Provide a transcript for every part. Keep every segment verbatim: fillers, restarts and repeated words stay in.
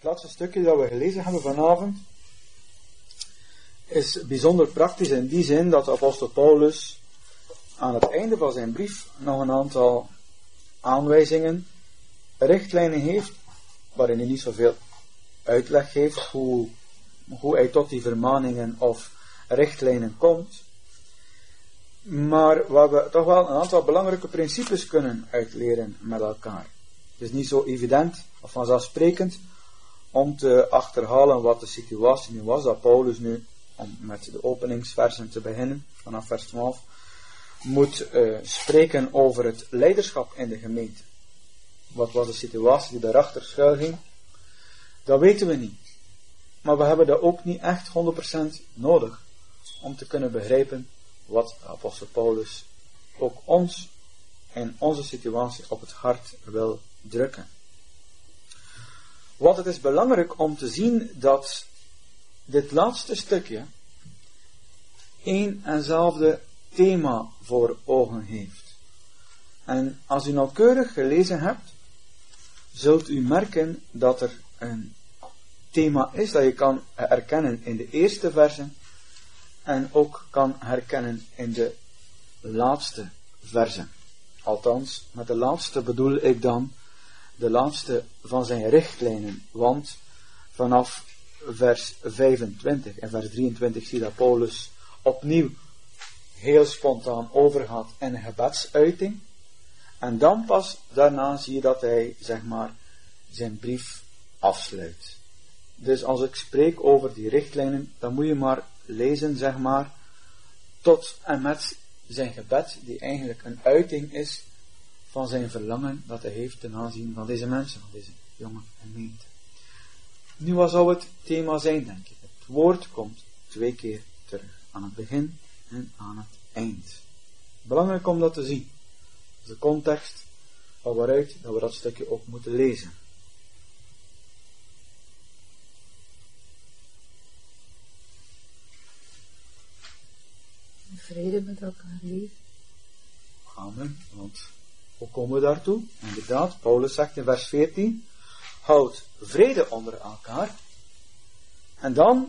laatste stukje dat we gelezen hebben vanavond is bijzonder praktisch in die zin dat de apostel Paulus aan het einde van zijn brief nog een aantal aanwijzingen, richtlijnen heeft, waarin hij niet zoveel uitleg geeft hoe, hoe hij tot die vermaningen of richtlijnen komt, maar waar we toch wel een aantal belangrijke principes kunnen uitleren met elkaar. Het is niet zo evident of vanzelfsprekend om te achterhalen wat de situatie nu was, dat Paulus nu, om met de openingsversen te beginnen, vanaf vers twaalf, moet uh, spreken over het leiderschap in de gemeente. Wat was de situatie die daarachter schuil ging? Dat weten we niet. Maar we hebben dat ook niet echt honderd procent nodig om te kunnen begrijpen wat apostel Paulus ook ons in onze situatie op het hart wil drukken. Want het is belangrijk om te zien dat dit laatste stukje één enzelfde thema voor ogen heeft. En als u nauwkeurig gelezen hebt, zult u merken dat er een thema is dat je kan herkennen in de eerste versen en ook kan herkennen in de laatste versen. Althans, met de laatste bedoel ik dan de laatste van zijn richtlijnen, want vanaf vers vijfentwintig en vers drieëntwintig zie je dat Paulus opnieuw heel spontaan overgaat in een gebedsuiting. En dan pas daarna zie je dat hij, zeg maar, zijn brief afsluit. Dus als ik spreek over die richtlijnen, dan moet je maar lezen, zeg maar, tot en met zijn gebed, die eigenlijk een uiting is van zijn verlangen dat hij heeft ten aanzien van deze mensen, van deze jonge gemeente. Nu, wat zou het thema zijn, denk ik? Het woord komt twee keer terug, aan het begin en aan het eind. Belangrijk om dat te zien. Dat is de context van waaruit dat we dat stukje ook moeten lezen. Vrede met elkaar lief. Amen. Want hoe komen we daartoe? Inderdaad, Paulus zegt in vers veertien, houd vrede onder elkaar. En dan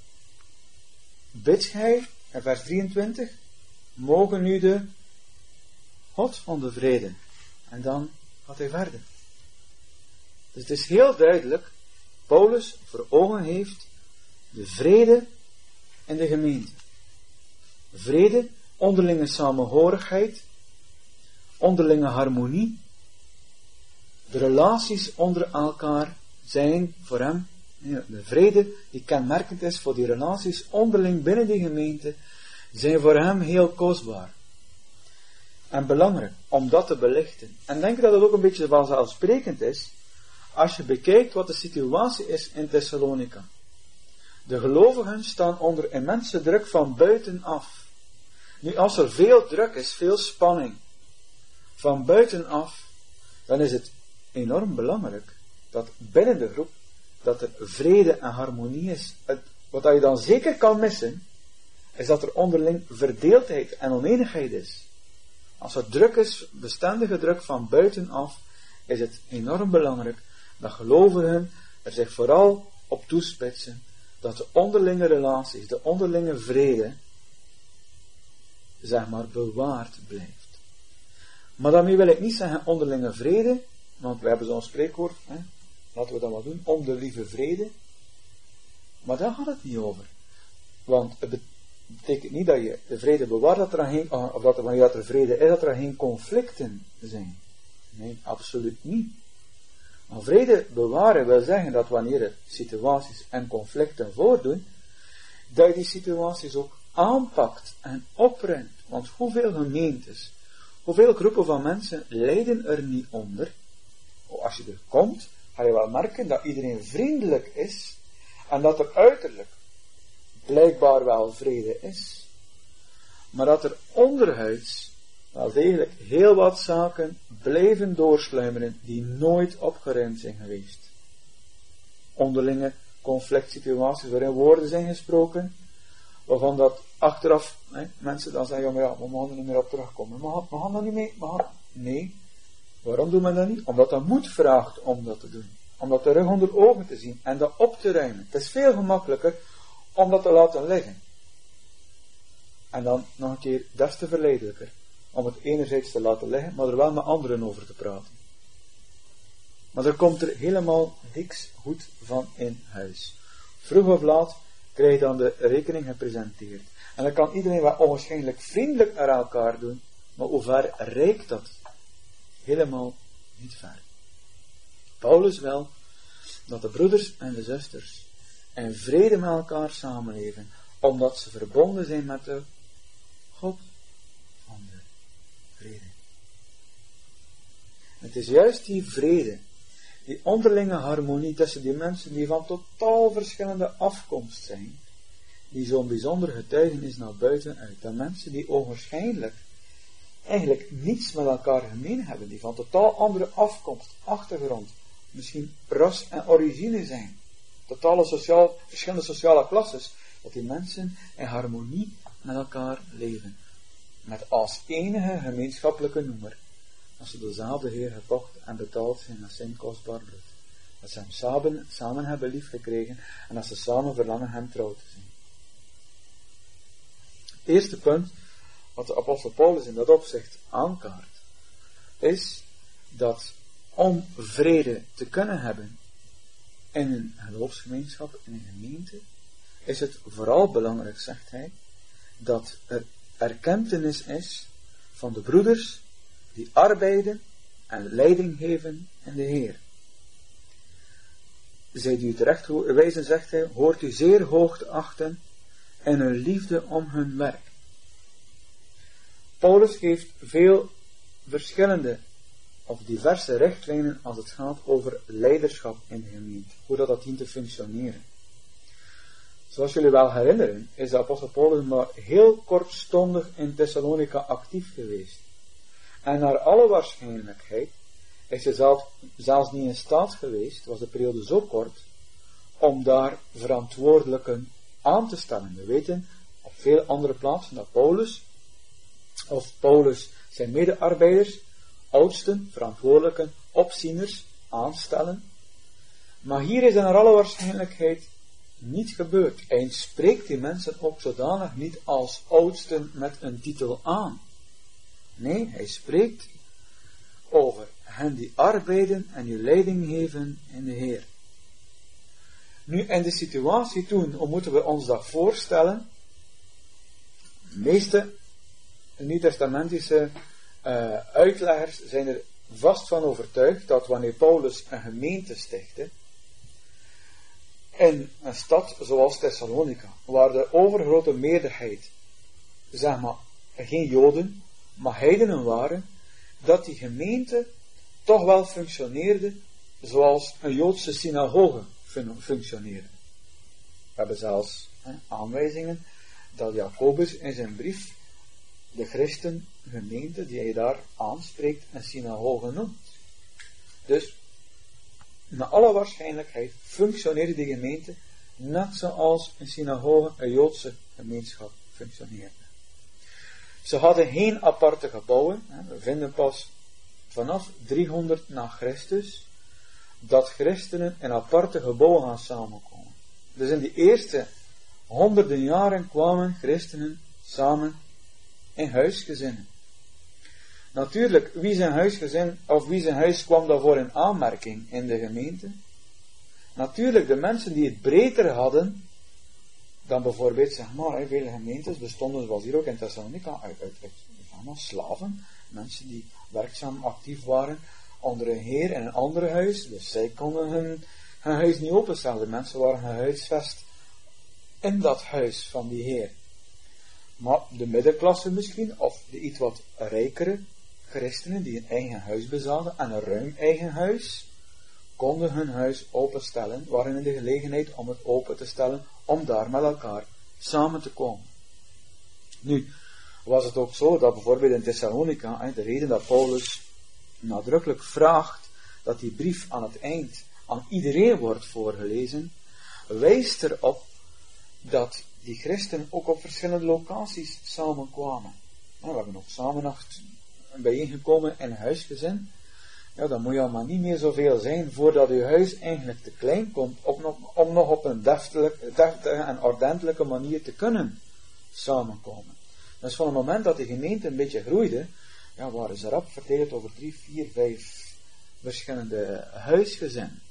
bidt hij, in vers drieëntwintig, mogen nu de God van de vrede. En dan gaat hij verder. Dus het is heel duidelijk, Paulus voor ogen heeft de vrede in de gemeente. Vrede, onderlinge samenhorigheid, onderlinge harmonie. De relaties onder elkaar zijn voor hem, de vrede die kenmerkend is voor die relaties onderling binnen die gemeente, zijn voor hem heel kostbaar. En belangrijk om dat te belichten. En denk dat het ook een beetje vanzelfsprekend is, als je bekijkt wat de situatie is in Thessalonica. De gelovigen staan onder immense druk van buitenaf. Nu, als er veel druk is, veel spanning van buitenaf, dan is het enorm belangrijk dat binnen de groep, dat er vrede en harmonie is. Het, wat je dan zeker kan missen, is dat er onderling verdeeldheid en oneenigheid is. Als er druk is, bestendige druk van buitenaf, is het enorm belangrijk dat gelovigen er zich vooral op toespitsen, dat de onderlinge relaties, de onderlinge vrede, zeg maar, bewaard blijft. Maar daarmee wil ik niet zeggen onderlinge vrede, want we hebben zo'n spreekwoord, hè, laten we dat wel doen, om de lieve vrede. Maar daar gaat het niet over. Want het betekent niet dat je de vrede bewaart, dat er geen, of dat er, wanneer dat er vrede is, dat er geen conflicten zijn. Nee, absoluut niet. Maar vrede bewaren wil zeggen dat wanneer er situaties en conflicten voordoen, dat je die situaties ook aanpakt en opruimt. Want hoeveel gemeentes, hoeveel groepen van mensen lijden er niet onder? Als je er komt, ga je wel merken dat iedereen vriendelijk is en dat er uiterlijk blijkbaar wel vrede is. Maar dat er onderhuids wel degelijk heel wat zaken blijven doorsluimeren die nooit opgeruimd zijn geweest. Onderlinge conflict situaties waarin woorden zijn gesproken, waarvan dat achteraf hè, mensen dan zeggen, ja, maar ja, we mogen er niet meer op terugkomen. We gaan, we gaan dat niet mee. We gaan... Nee. Waarom doen we dat niet? Omdat dat moed vraagt om dat te doen. om dat de rug onder ogen te zien en dat op te ruimen. Het is veel gemakkelijker om dat te laten liggen. En dan nog een keer des te verleidelijker om het enerzijds te laten liggen, maar er wel met anderen over te praten. Maar er komt er helemaal niks goed van in huis. Vroeg of laat krijg je dan de rekening gepresenteerd. En dan kan iedereen wel onwaarschijnlijk vriendelijk naar elkaar doen, maar hoe ver reikt dat? Helemaal niet ver. Paulus wil dat de broeders en de zusters in vrede met elkaar samenleven, omdat ze verbonden zijn met de God van de vrede. Het is juist die vrede, die onderlinge harmonie tussen die mensen die van totaal verschillende afkomst zijn, die zo'n bijzonder getuigenis naar buiten uit. De mensen die onwaarschijnlijk eigenlijk niets met elkaar gemeen hebben, die van totaal andere afkomst, achtergrond, misschien ras en origine zijn, totale sociaal, verschillende sociale klasses, dat die mensen in harmonie met elkaar leven. Met als enige gemeenschappelijke noemer, dat ze dezelfde Heer gekocht en betaald zijn met zijn kostbaar bloed. Dat ze hem samen, samen hebben lief gekregen en dat ze samen verlangen hem trouw te zijn. Het eerste punt wat de apostel Paulus in dat opzicht aankaart, is dat om vrede te kunnen hebben in een geloofsgemeenschap, in een gemeente, is het vooral belangrijk, zegt hij, dat er erkentenis is van de broeders die arbeiden en leiding geven in de Heer. Zij die u terecht wijzen, zegt hij, hoort u zeer hoog te achten in hun liefde om hun werk. Paulus geeft veel verschillende of diverse richtlijnen als het gaat over leiderschap in de gemeente. Hoe dat, dat dient te functioneren. Zoals jullie wel herinneren, is de apostel Paulus maar heel kortstondig in Thessalonica actief geweest. En naar alle waarschijnlijkheid is hij zelf, zelfs niet in staat geweest, was de periode zo kort, om daar verantwoordelijken aan te stellen. We weten op veel andere plaatsen dat Paulus, of Paulus zijn medearbeiders, oudsten, verantwoordelijken, opzieners aanstellen. Maar hier is er naar alle waarschijnlijkheid niet gebeurd. Hij spreekt die mensen ook zodanig niet als oudsten met een titel aan. Nee, hij spreekt over hen die arbeiden en die leiding geven in de Heer. Nu, in de situatie toen, hoe moeten we ons dat voorstellen? De meeste Nieuw-testamentische uh, uitleggers zijn er vast van overtuigd dat wanneer Paulus een gemeente stichtte, in een stad zoals Thessalonica, waar de overgrote meerderheid, zeg maar, geen Joden, maar heidenen waren, dat die gemeente toch wel functioneerde zoals een Joodse synagoge functioneerde. We hebben zelfs hè, aanwijzingen dat Jacobus in zijn brief de christengemeente die hij daar aanspreekt een synagoge noemt. Dus, naar alle waarschijnlijkheid functioneerde die gemeente net zoals een synagoge, een Joodse gemeenschap functioneerde. Ze hadden geen aparte gebouwen. We vinden pas vanaf driehonderd na Christus dat christenen in aparte gebouwen gaan samenkomen. Dus in die eerste honderden jaren kwamen christenen samen in huisgezinnen. Natuurlijk, wie zijn huisgezin of wie zijn huis kwam daarvoor in aanmerking in de gemeente? Natuurlijk, de mensen die het breder hadden dan bijvoorbeeld, zeg maar, vele gemeentes bestonden, zoals hier ook in Thessalonica, uit, uit, uit, uit slaven, mensen die werkzaam actief waren onder een heer in een ander huis, dus zij konden hun, hun huis niet openstellen. De mensen waren gehuisvest in dat huis van die heer. Maar de middenklasse misschien, of de iets wat rijkere christenen die een eigen huis bezaten en een ruim eigen huis, konden hun huis openstellen, waren in de gelegenheid om het open te stellen, om daar met elkaar samen te komen. Nu, was het ook zo dat bijvoorbeeld in Thessalonica, de reden dat Paulus nadrukkelijk vraagt dat die brief aan het eind aan iedereen wordt voorgelezen, wijst erop dat die christenen ook op verschillende locaties samenkwamen. We hebben ook samennacht bijeengekomen in een huisgezin. ja, dan moet je allemaal niet meer zoveel zijn voordat je huis eigenlijk te klein komt om nog, om nog op een deftige, deftige en ordentelijke manier te kunnen samenkomen. Dus van het moment dat de gemeente een beetje groeide, ja, waren ze rap verdeeld over drie, vier, vijf verschillende huisgezinnen.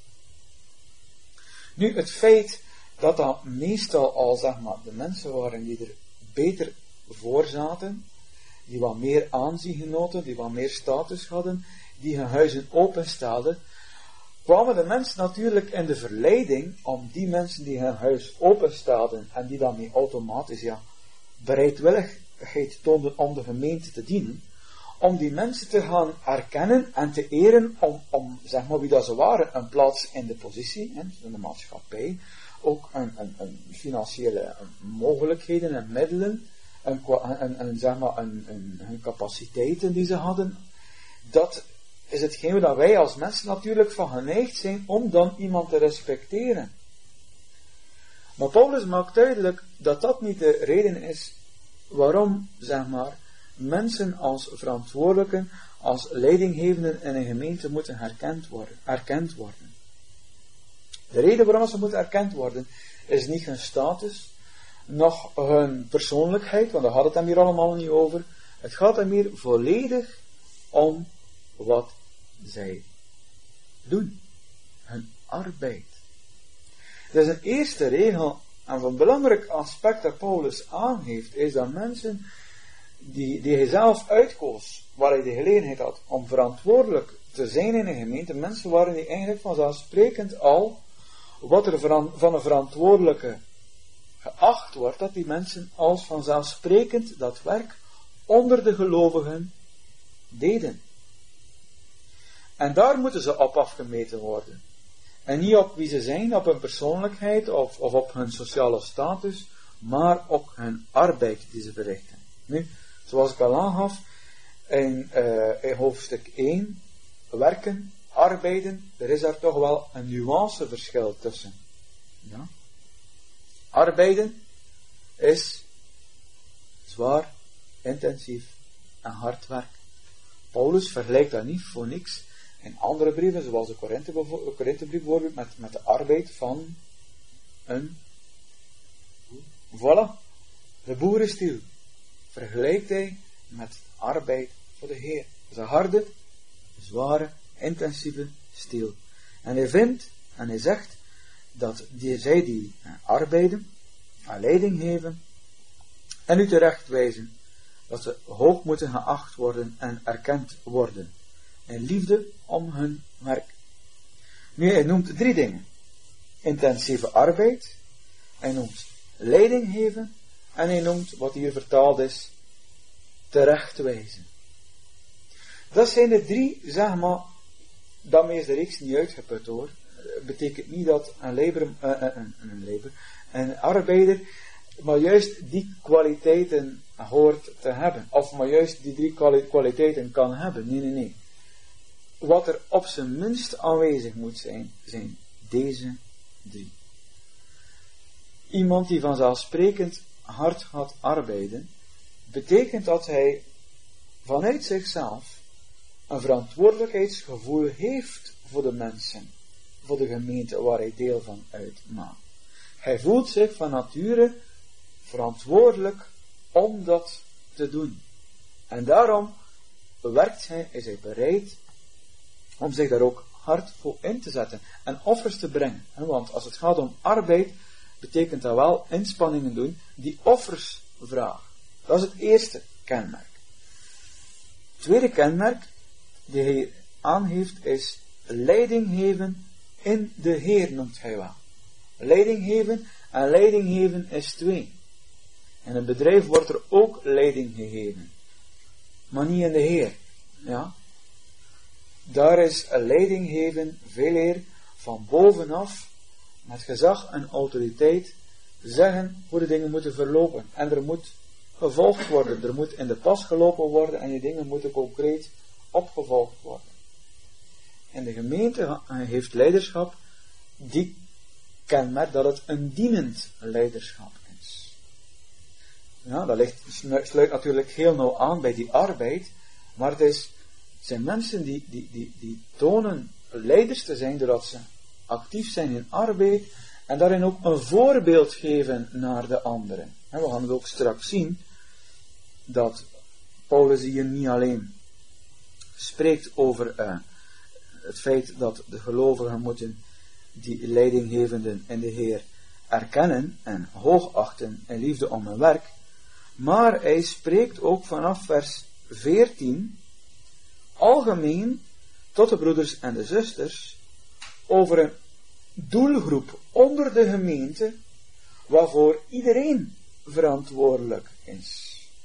Nu, het feit dat dat meestal al, zeg maar, de mensen waren die er beter voor zaten, die wat meer aanzien genoten, die wat meer status hadden, die hun huizen openstelden, kwamen de mensen natuurlijk in de verleiding om die mensen die hun huis openstelden en die dan mee automatisch, ja, bereidwilligheid toonden om de gemeente te dienen, om die mensen te gaan erkennen en te eren om, om zeg maar wie dat ze waren, een plaats in de positie, hè, in de maatschappij, ook een, een, een financiële mogelijkheden en middelen, een, een, een, zeg maar een, een, hun capaciteiten die ze hadden. Dat is hetgeen dat wij als mensen natuurlijk van geneigd zijn om dan iemand te respecteren. Maar Paulus maakt duidelijk dat dat niet de reden is waarom, zeg maar, mensen als verantwoordelijken, als leidinggevenden in een gemeente moeten herkend worden, erkend worden. De reden waarom ze moeten erkend worden, is niet hun status, nog hun persoonlijkheid, want daar gaat het hem hier allemaal niet over. Het gaat hem hier volledig om wat zij doen. Hun arbeid. Dus een eerste regel, en een belangrijk aspect dat Paulus aangeeft, is dat mensen die, die hij zelf uitkoos, waar hij de gelegenheid had om verantwoordelijk te zijn in een gemeente, mensen waren die eigenlijk vanzelfsprekend al, wat er van een verantwoordelijke geacht wordt, dat die mensen als vanzelfsprekend dat werk onder de gelovigen deden. En daar moeten ze op afgemeten worden. En niet op wie ze zijn, op hun persoonlijkheid of, of op hun sociale status, maar op hun arbeid die ze verrichten. Nu, zoals ik al aangaf, in, uh, in hoofdstuk één, werken, arbeiden, er is daar toch wel een nuanceverschil tussen. Ja? Arbeiden is zwaar, intensief en hard werk. Paulus vergelijkt dat niet voor niks in andere brieven, zoals de Korinthebrief bijvoorbeeld, met, met de arbeid van een, voilà, de boerenstiel. Vergelijkt hij met arbeid voor de Heer. Dat is een harde, zware, intensieve stiel. En hij vindt, en hij zegt, dat die, zij die arbeiden, aan leiding geven, en u terecht wijzen, dat ze hoog moeten geacht worden en erkend worden. In liefde om hun werk. Nu, hij noemt drie dingen. Intensieve arbeid, hij noemt leiding geven, en hij noemt, wat hier vertaald is, terechtwijzen. Dat zijn de drie, zeg maar, daarmee is de reeks niet uitgeput hoor. Betekent niet dat een labor, uh, een, een, labor, een arbeider, maar juist die kwaliteiten hoort te hebben. Of maar juist die drie kwaliteiten kan hebben. Nee, nee, nee. Wat er op zijn minst aanwezig moet zijn, zijn deze drie. Iemand die vanzelfsprekend hard gaat arbeiden, betekent dat hij vanuit zichzelf een verantwoordelijkheidsgevoel heeft voor de mensen, voor de gemeente waar hij deel van uitmaakt. Hij voelt zich van nature verantwoordelijk om dat te doen. En daarom werkt hij, is hij bereid om zich daar ook hard voor in te zetten en offers te brengen. Want als het gaat om arbeid, betekent dat wel inspanningen doen die offers vragen. Dat is het eerste kenmerk. Het tweede kenmerk die hij aangeeft is leiding geven in de Heer, noemt hij wel. Leiding geven en leiding geven is twee. In een bedrijf wordt er ook leiding gegeven, maar niet in de Heer. Ja? Daar is een leiding geven veel eer van bovenaf, met gezag en autoriteit, zeggen hoe de dingen moeten verlopen. En er moet gevolgd worden, er moet in de pas gelopen worden en die dingen moeten concreet opgevolgd worden. En de gemeente heeft leiderschap die kenmerkt dat het een dienend leiderschap is. Ja, dat ligt, sluit natuurlijk heel nauw aan bij die arbeid, maar het is zijn mensen die, die, die, die tonen leiders te zijn doordat ze actief zijn in arbeid en daarin ook een voorbeeld geven naar de anderen. En we gaan het ook straks zien dat Paulus hier niet alleen spreekt over uh, het feit dat de gelovigen moeten die leidinggevenden in de Heer erkennen en hoogachten in liefde om hun werk, maar hij spreekt ook vanaf vers veertien algemeen tot de broeders en de zusters over een doelgroep onder de gemeente waarvoor iedereen verantwoordelijk is.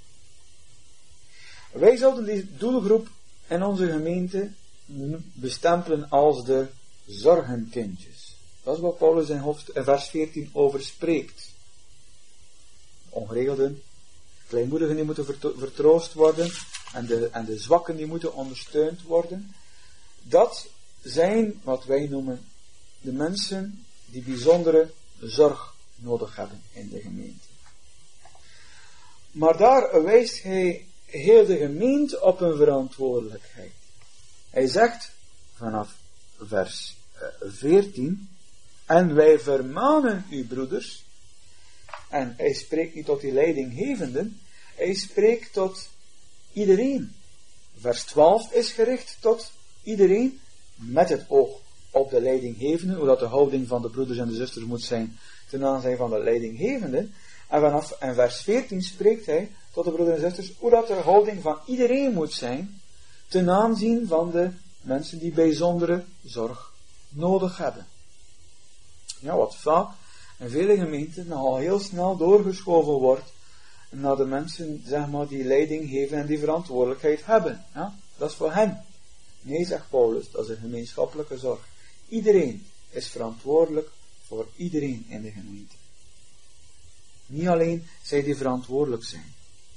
Wij zouden die doelgroep in onze gemeente bestempelen als de zorgenkindjes. Dat is wat Paulus in, hoofd, in vers veertien over spreekt. Ongeregelden, kleinmoedigen die moeten vertroost worden en de, en de zwakken die moeten ondersteund worden. Dat zijn wat wij noemen de mensen die bijzondere zorg nodig hebben in de gemeente. Maar daar wijst hij heel de gemeente op een verantwoordelijkheid. Hij zegt vanaf vers veertien, en wij vermanen u broeders, en hij spreekt niet tot die leidinggevenden, hij spreekt tot iedereen. Vers twaalf is gericht tot iedereen, met het oog op de leidinggevenden, hoe dat de houding van de broeders en de zusters moet zijn ten aanzien van de leidinggevenden. En vanaf en vers veertien spreekt hij tot de broeders en zusters, hoe dat de houding van iedereen moet zijn ten aanzien van de mensen die bijzondere zorg nodig hebben. Ja, wat vaak in vele gemeenten nogal heel snel doorgeschoven wordt naar de mensen, zeg maar, die leiding geven en die verantwoordelijkheid hebben. Ja, dat is voor hen. Nee, zegt Paulus, dat is een gemeenschappelijke zorg. Iedereen is verantwoordelijk voor iedereen in de gemeente. Niet alleen zij die verantwoordelijk zijn.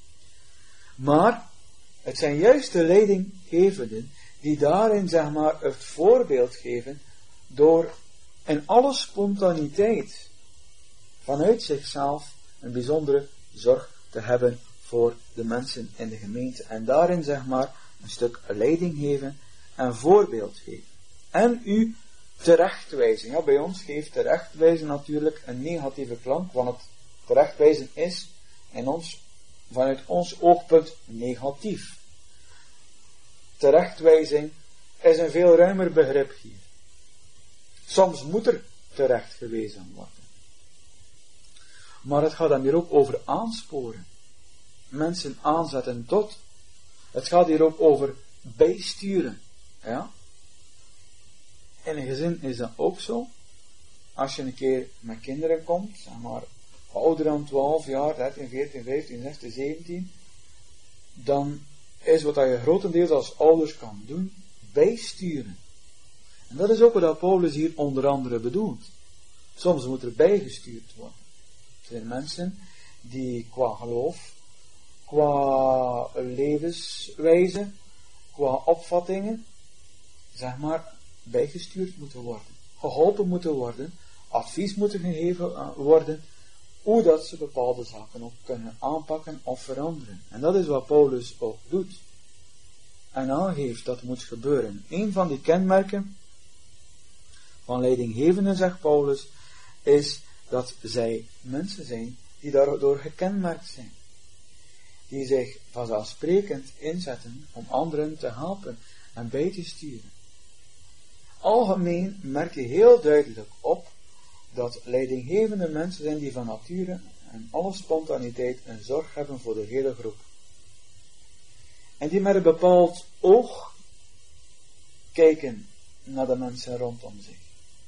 Maar het zijn juist de leidinggevenden die daarin, zeg maar, het voorbeeld geven door in alle spontaniteit vanuit zichzelf een bijzondere zorg te hebben voor de mensen in de gemeente. En daarin, zeg maar, een stuk leiding geven en voorbeeld geven. En u terechtwijzen. Ja, bij ons geeft terechtwijzen natuurlijk een negatieve klank, want het terechtwijzen is in ons, vanuit ons oogpunt negatief. Terechtwijzing is een veel ruimer begrip hier. Soms moet er terecht gewezen worden. Maar het gaat dan hier ook over aansporen. Mensen aanzetten tot. Het gaat hier ook over bijsturen. Ja? In een gezin is dat ook zo. Als je een keer met kinderen komt, zeg maar ouder dan twaalf jaar, dertien, veertien, vijftien, zestien, zeventien, dan is wat je grotendeels als ouders kan doen, bijsturen. En dat is ook wat Paulus hier onder andere bedoelt. Soms moet er bijgestuurd worden. Er zijn mensen die qua geloof, qua levenswijze, qua opvattingen, zeg maar, bijgestuurd moeten worden. Geholpen moeten worden, advies moeten gegeven worden, hoe dat ze bepaalde zaken ook kunnen aanpakken of veranderen. En dat is wat Paulus ook doet. En aangeeft dat moet gebeuren. Een van die kenmerken van leidinggevenden, zegt Paulus, is dat zij mensen zijn die daardoor gekenmerkt zijn. Die zich vanzelfsprekend inzetten om anderen te helpen en bij te sturen. Algemeen merk je heel duidelijk op dat leidinggevende mensen zijn die van nature en alle spontaniteit een zorg hebben voor de hele groep. En die met een bepaald oog kijken naar de mensen rondom zich.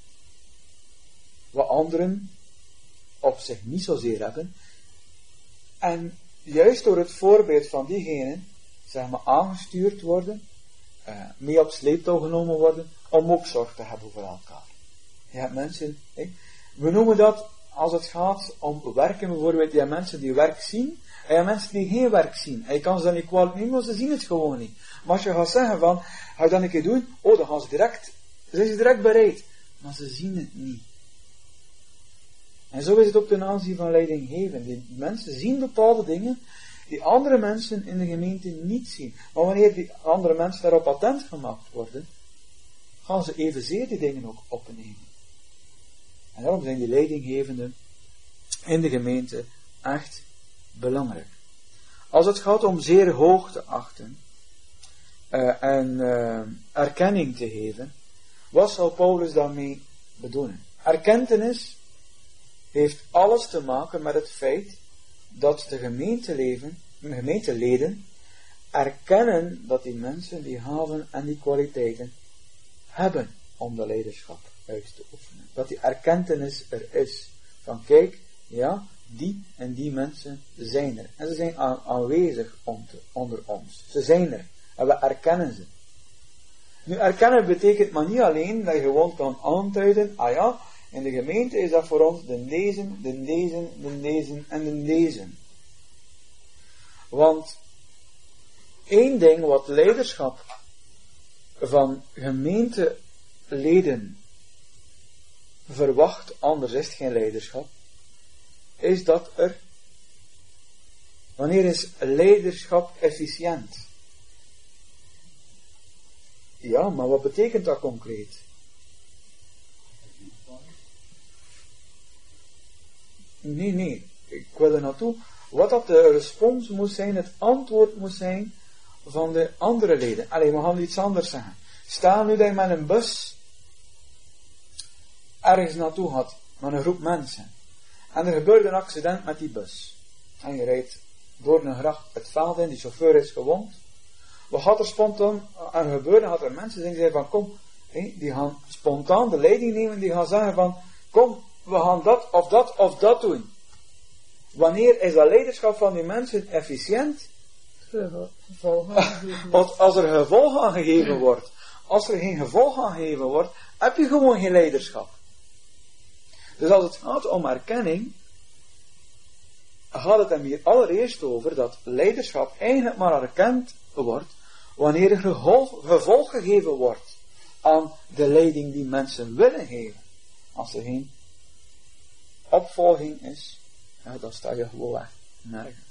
Wat anderen op zich niet zozeer hebben. En juist door het voorbeeld van diegenen, zeg maar, aangestuurd worden, uh, mee op sleeptouw genomen worden, om ook zorg te hebben voor elkaar. Je hebt mensen, hè, we noemen dat, als het gaat om werken bijvoorbeeld, je hebt mensen die werk zien, en je hebt mensen die geen werk zien. En je kan ze dan niet kwalijk nemen, want ze zien het gewoon niet. Maar als je gaat zeggen van, ga je dat een keer doen, oh, dan gaan ze direct, zijn ze direct bereid. Maar ze zien het niet. En zo is het ook ten aanzien van leidinggeven. Die mensen zien bepaalde dingen, die andere mensen in de gemeente niet zien. Maar wanneer die andere mensen daarop attent gemaakt worden, gaan ze evenzeer die dingen ook opnemen. En daarom zijn die leidinggevenden in de gemeente echt belangrijk. Als het gaat om zeer hoog te achten uh, en uh, erkenning te geven, wat zal Paulus daarmee bedoelen? Erkentenis heeft alles te maken met het feit dat de gemeenteleden, gemeenteleden erkennen dat die mensen die gaven en die kwaliteiten hebben om de leiderschap uit te oefenen. Dat die erkentenis er is. Van kijk, ja, die en die mensen zijn er. En ze zijn aan, aanwezig onder ons. Ze zijn er. En we erkennen ze. Nu, erkennen betekent maar niet alleen dat je gewoon kan aanduiden, ah ja, in de gemeente is dat voor ons de deze, de deze, de deze en de deze. Want één ding wat leiderschap van gemeenteleden verwacht, anders is het geen leiderschap, is dat er, wanneer is leiderschap efficiënt? Ja, maar wat betekent dat concreet? Nee, nee, ik wil er naartoe. Wat dat de respons moet zijn, het antwoord moet zijn van de andere leden. Allee, we gaan iets anders zeggen. Stel nu dat je met een bus ergens naartoe gaat, met een groep mensen. En er gebeurt een accident met die bus. En je rijdt door een gracht het veld in, die chauffeur is gewond. Wat gaat er spontaan aan gebeuren? Gaat er mensen die zeggen van kom, hé, die gaan spontaan de leiding nemen, die gaan zeggen van kom, we gaan dat of dat of dat doen. Wanneer is dat leiderschap van die mensen efficiënt? Als, als er gevolg aan gegeven wordt. Als er geen gevolg aan gegeven wordt, heb je gewoon geen leiderschap. Dus als het gaat om erkenning, gaat het hem hier allereerst over dat leiderschap eigenlijk maar erkend wordt wanneer er gevolg, gevolg gegeven wordt aan de leiding die mensen willen geven. Als er geen opvolging is, ja, dan sta je gewoon weg, nergens.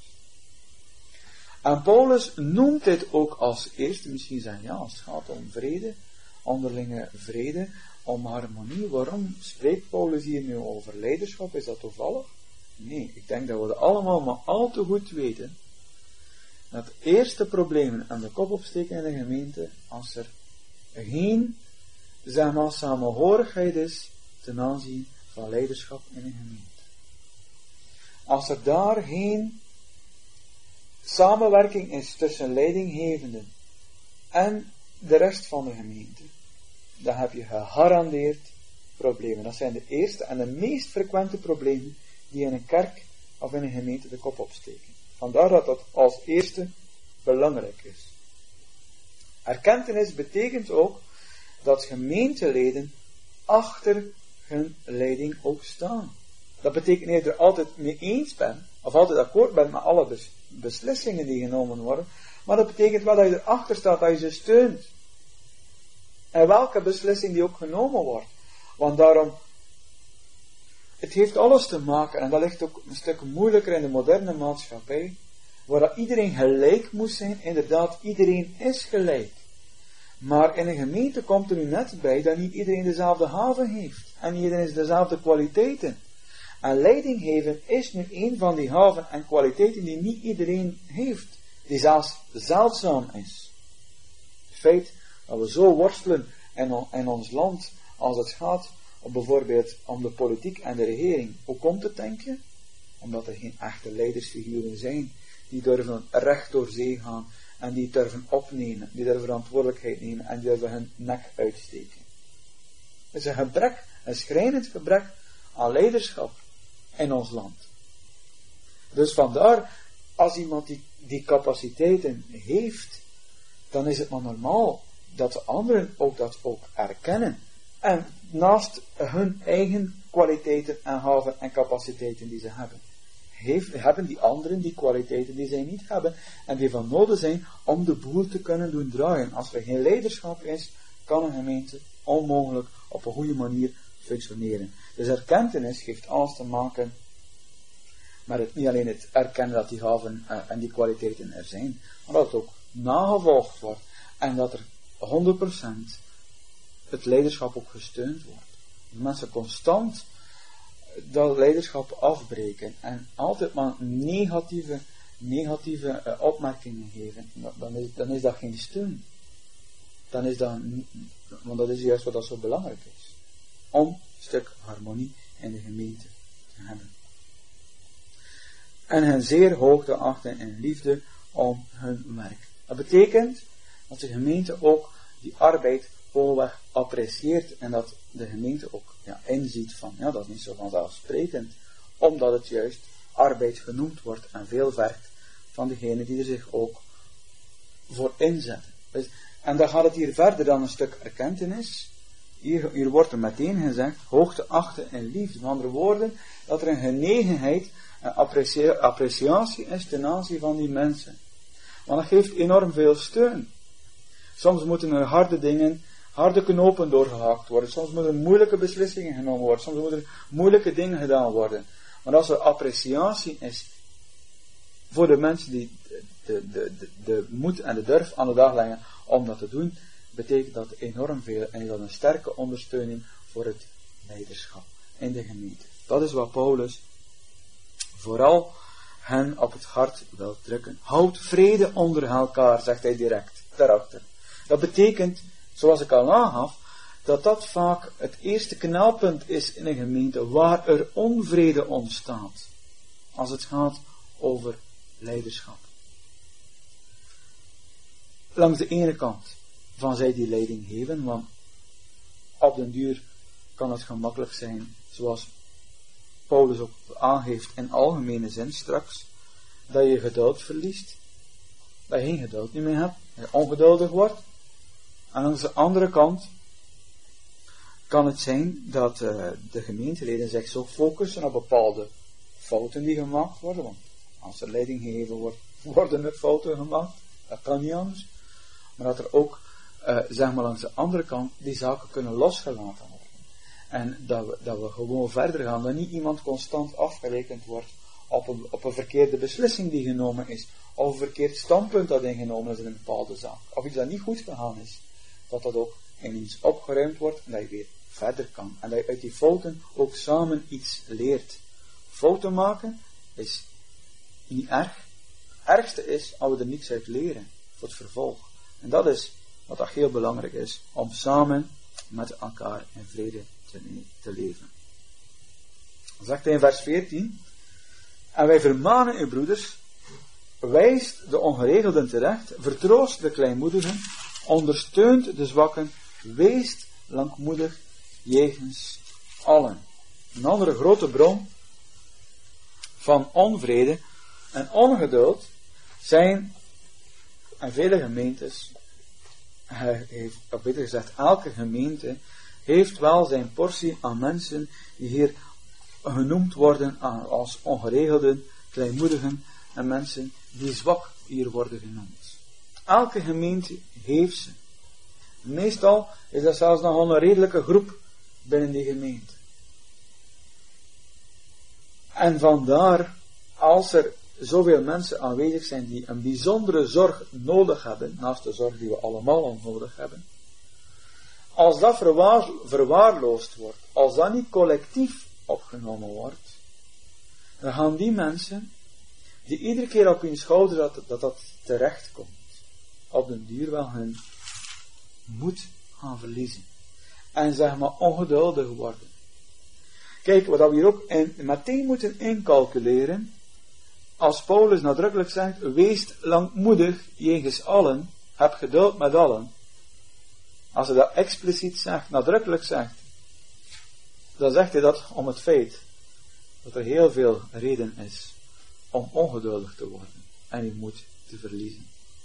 En Paulus noemt dit ook als eerste, misschien zeggen, ja, als het gaat om vrede, onderlinge vrede, om harmonie. Waarom spreekt Paulus hier nu over leiderschap? Is dat toevallig? Nee, ik denk dat we dat allemaal maar al te goed weten, dat de eerste problemen aan de kop opsteken in de gemeente, als er geen, zeg maar, samenhorigheid is ten aanzien van leiderschap in een gemeente. Als er daar geen samenwerking is tussen leidinggevenden en de rest van de gemeente, dan heb je gegarandeerd problemen. Dat zijn de eerste en de meest frequente problemen die in een kerk of in een gemeente de kop opsteken. Vandaar dat dat als eerste belangrijk is. Erkentenis betekent ook dat gemeenteleden achter hun leiding ook staan. Dat betekent niet dat je er altijd mee eens bent, of altijd akkoord bent met alle bes- beslissingen die genomen worden, maar dat betekent wel dat je erachter staat, dat je ze steunt. En welke beslissing die ook genomen wordt. Want daarom, het heeft alles te maken, en dat ligt ook een stuk moeilijker in de moderne maatschappij, waar dat iedereen gelijk moet zijn. Inderdaad, iedereen is gelijk. Maar in een gemeente komt er nu net bij dat niet iedereen dezelfde haven heeft. En niet iedereen is dezelfde kwaliteiten. En leiding geven is nu een van die haven en kwaliteiten die niet iedereen heeft. Die zelfs zeldzaam is. Het feit dat we zo worstelen in, in ons land als het gaat om bijvoorbeeld om de politiek en de regering. Hoe komt het, denk je? Omdat er geen echte leidersfiguren zijn die durven recht door zee gaan en die durven opnemen, die durven verantwoordelijkheid nemen en die durven hun nek uitsteken. Het is een gebrek, een schrijnend gebrek aan leiderschap in ons land. Dus vandaar, als iemand die, die capaciteiten heeft, dan is het maar normaal dat de anderen ook dat ook erkennen. En naast hun eigen kwaliteiten en gaven en capaciteiten die ze hebben, heeft, hebben die anderen die kwaliteiten die zij niet hebben en die van nodig zijn om de boel te kunnen doen draaien. Als er geen leiderschap is, kan een gemeente onmogelijk op een goede manier functioneren. Dus erkentenis heeft alles te maken Maar het, niet alleen het erkennen dat die gaven uh, en die kwaliteiten er zijn, maar dat het ook nagevolgd wordt. En dat er honderd procent het leiderschap ook gesteund wordt. Dat mensen constant dat leiderschap afbreken en altijd maar negatieve, negatieve uh, opmerkingen geven, dan is, dan is dat geen steun. Dan is dat, want dat is juist wat dat zo belangrijk is. Om een stuk harmonie in de gemeente te hebben. En hen zeer hoog te achten in liefde om hun werk. Dat betekent dat de gemeente ook die arbeid volweg apprecieert en dat de gemeente ook ja, inziet van, ja, dat is niet zo vanzelfsprekend, omdat het juist arbeid genoemd wordt en veel vergt van degene die er zich ook voor inzetten. En dan gaat het hier verder dan een stuk erkentenis. Hier, hier wordt er meteen gezegd, hoog te achten in liefde. Met andere woorden, dat er een genegenheid, een appreciatie is ten aanzien van die mensen. Want dat geeft enorm veel steun. Soms moeten er harde dingen, harde knopen doorgehakt worden. Soms moeten er moeilijke beslissingen genomen worden. Soms moeten er moeilijke dingen gedaan worden. Maar als er appreciatie is voor de mensen die de, de, de, de moed en de durf aan de dag leggen om dat te doen, betekent dat enorm veel en is dat een sterke ondersteuning voor het leiderschap in de gemeente. Dat is wat Paulus vooral hen op het hart wil drukken. Houd vrede onder elkaar, zegt hij direct daarachter. Dat betekent, zoals ik al aangaf, dat dat vaak het eerste knelpunt is in een gemeente waar er onvrede ontstaat. Als het gaat over leiderschap. Langs de ene kant van zij die leiding geven, want op den duur kan het gemakkelijk zijn, zoals Paulus ook aangeeft in algemene zin straks, dat je geduld verliest, dat je geen geduld niet meer hebt, dat je ongeduldig wordt. En langs de andere kant kan het zijn dat uh, de gemeenteleden zich zo focussen op bepaalde fouten die gemaakt worden, want als er leiding gegeven wordt, worden er fouten gemaakt, dat kan niet anders. Maar dat er ook, uh, zeg maar langs de andere kant, die zaken kunnen losgelaten worden. En dat we, dat we gewoon verder gaan, dat niet iemand constant afgerekend wordt op een, op een verkeerde beslissing die genomen is, of een verkeerd standpunt dat ingenomen is in een bepaalde zaak, of iets dat niet goed gegaan is, dat dat ook in iets opgeruimd wordt en dat je weer verder kan. En dat je uit die fouten ook samen iets leert. Fouten maken is niet erg. Het ergste is als we er niets uit leren voor het vervolg. En dat is wat dat heel belangrijk is, om samen met elkaar in vrede te, te leven. Dan zegt hij in vers veertien, en wij vermanen uw broeders, wijst de ongeregelden terecht, vertroost de kleinmoedigen, ondersteunt de zwakken, weest langmoedig jegens allen. Een andere grote bron van onvrede en ongeduld zijn, en vele gemeentes, heeft, of beter gezegd, elke gemeente heeft wel zijn portie aan mensen die hier genoemd worden als ongeregelden, kleinmoedigen en mensen die zwak hier worden genoemd. Elke gemeente heeft ze. Meestal is dat zelfs nog een redelijke groep binnen die gemeente. En vandaar, als er zoveel mensen aanwezig zijn die een bijzondere zorg nodig hebben, naast de zorg die we allemaal nodig hebben, als dat verwaar, verwaarloosd wordt, als dat niet collectief opgenomen wordt, dan gaan die mensen, die iedere keer op hun schouder dat dat, dat terecht komt, op den duur wel hun moed gaan verliezen. En zeg maar ongeduldig worden. Kijk, wat we hier ook in, meteen moeten incalculeren, als Paulus nadrukkelijk zegt, wees langmoedig jegens allen, heb geduld met allen. Als hij dat expliciet zegt, nadrukkelijk zegt, dan zegt hij dat om het feit dat er heel veel reden is om ongeduldig te worden en je moed te verliezen.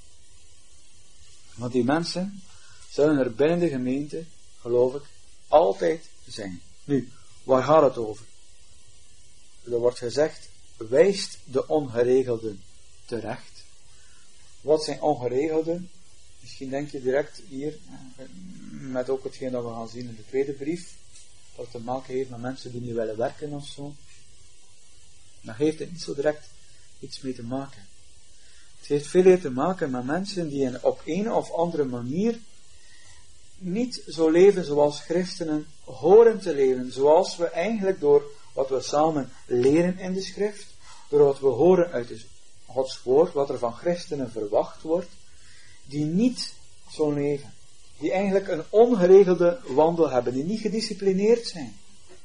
Want die mensen zullen er binnen de gemeente, geloof ik, altijd zijn. Nu, waar gaat het over? Er wordt gezegd, wijst de ongeregelden terecht. Wat zijn ongeregelden? Misschien denk je direct hier, met ook hetgeen dat we gaan zien in de tweede brief, dat te maken heeft met mensen die niet willen werken of zo. Daar heeft het niet zo direct iets mee te maken. Het heeft veel meer te maken met mensen die op een of andere manier niet zo leven zoals christenen horen te leven. Zoals we eigenlijk door wat we samen leren in de schrift, door wat we horen uit Gods woord, wat er van christenen verwacht wordt, die niet zo leven. Die eigenlijk een ongeregelde wandel hebben, die niet gedisciplineerd zijn.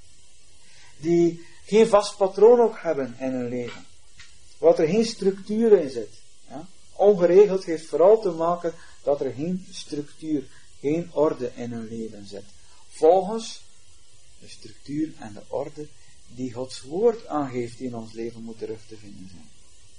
Die geen vast patroon ook hebben in hun leven. Wat er geen structuur in zit. Ja? Ongeregeld heeft vooral te maken dat er geen structuur, geen orde in hun leven zit. Volgens de structuur en de orde die Gods woord aangeeft die in ons leven moet terug te vinden zijn.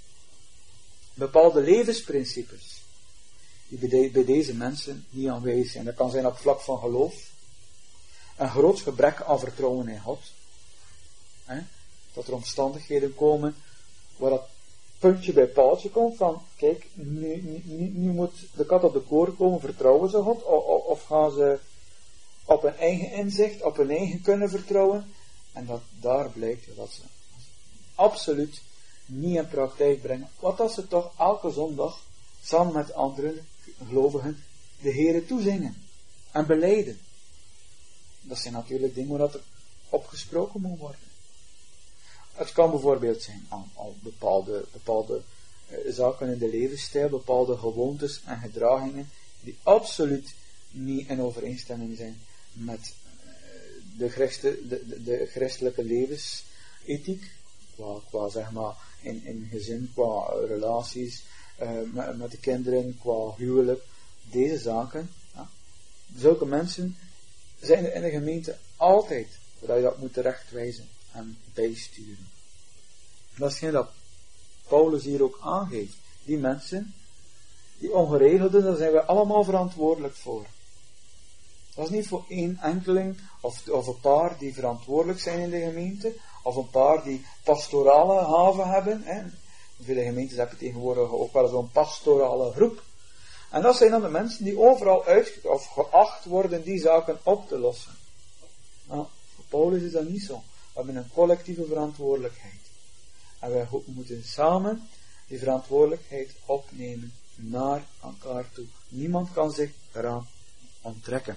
Bepaalde levensprincipes die bij, de, bij deze mensen niet aanwezig zijn. Dat kan zijn op vlak van geloof. Een groot gebrek aan vertrouwen in God. He? Dat er omstandigheden komen waar dat puntje bij paaltje komt van, kijk, nu, nu, nu moet de kat op de koren komen, vertrouwen ze God, of, of gaan ze op hun eigen inzicht, op hun eigen kunnen vertrouwen, en dat daar blijkt dat ze absoluut niet in praktijk brengen, wat dat ze toch elke zondag samen met andere gelovigen de Heere toezingen en belijden. Dat zijn natuurlijk dingen waar dat opgesproken moet worden. Het kan bijvoorbeeld zijn aan, aan bepaalde, bepaalde uh, zaken in de levensstijl, bepaalde gewoontes en gedragingen die absoluut niet in overeenstemming zijn met uh, de, christen, de, de, de christelijke levensethiek, qua, qua zeg maar in, in gezin, qua relaties uh, met, met de kinderen, qua huwelijk, deze zaken. Ja. Zulke mensen zijn er in de gemeente altijd, waar je dat moet terechtwijzen en bijsturen. Dat is geen dat Paulus hier ook aangeeft. Die mensen, die ongeregelden, daar zijn we allemaal verantwoordelijk voor. Dat is niet voor één enkeling of, of een paar die verantwoordelijk zijn in de gemeente, of een paar die pastorale haven hebben. Hè. In vele gemeentes heb je tegenwoordig ook wel zo'n pastorale groep. En dat zijn dan de mensen die overal uit of geacht worden die zaken op te lossen. Nou, voor Paulus is dat niet zo. We hebben een collectieve verantwoordelijkheid. En wij moeten samen die verantwoordelijkheid opnemen naar elkaar toe. Niemand kan zich eraan onttrekken.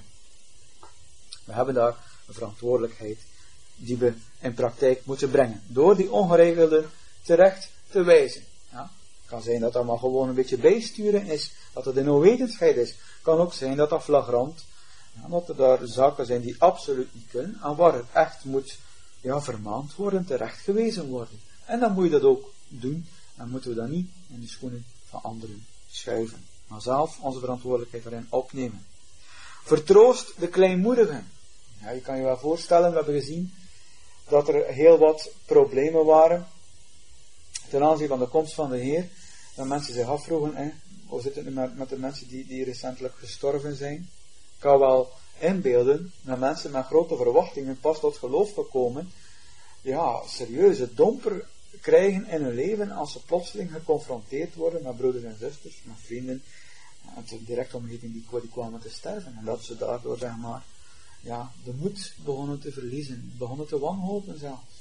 We hebben daar een verantwoordelijkheid die we in praktijk moeten brengen. Door die ongeregelden terecht te wijzen. Ja, het kan zijn dat dat maar gewoon een beetje bijsturen is. Dat het in onwetendheid is. Het kan ook zijn dat dat flagrant. Ja, dat er daar zaken zijn die absoluut niet kunnen. En waar het echt moet ja, vermaand worden, terecht gewezen worden. En dan moet je dat ook doen. En moeten we dat niet in de schoenen van anderen schuiven. Maar zelf onze verantwoordelijkheid erin opnemen. Vertroost de kleinmoedigen. Ja, je kan je wel voorstellen, we hebben gezien dat er heel wat problemen waren ten aanzien van de komst van de Heer. Dat mensen zich afvroegen, hè, hoe zit het nu met, met de mensen die, die recentelijk gestorven zijn? Ik kan wel inbeelden, met mensen met grote verwachtingen pas tot geloof gekomen, ja, serieuze domper krijgen in hun leven als ze plotseling geconfronteerd worden met broeders en zusters, met vrienden, en de directe omgeving die, die kwamen te sterven. En dat ze daardoor, zeg maar, ja, de moed begonnen te verliezen, begonnen te wanhopen zelfs.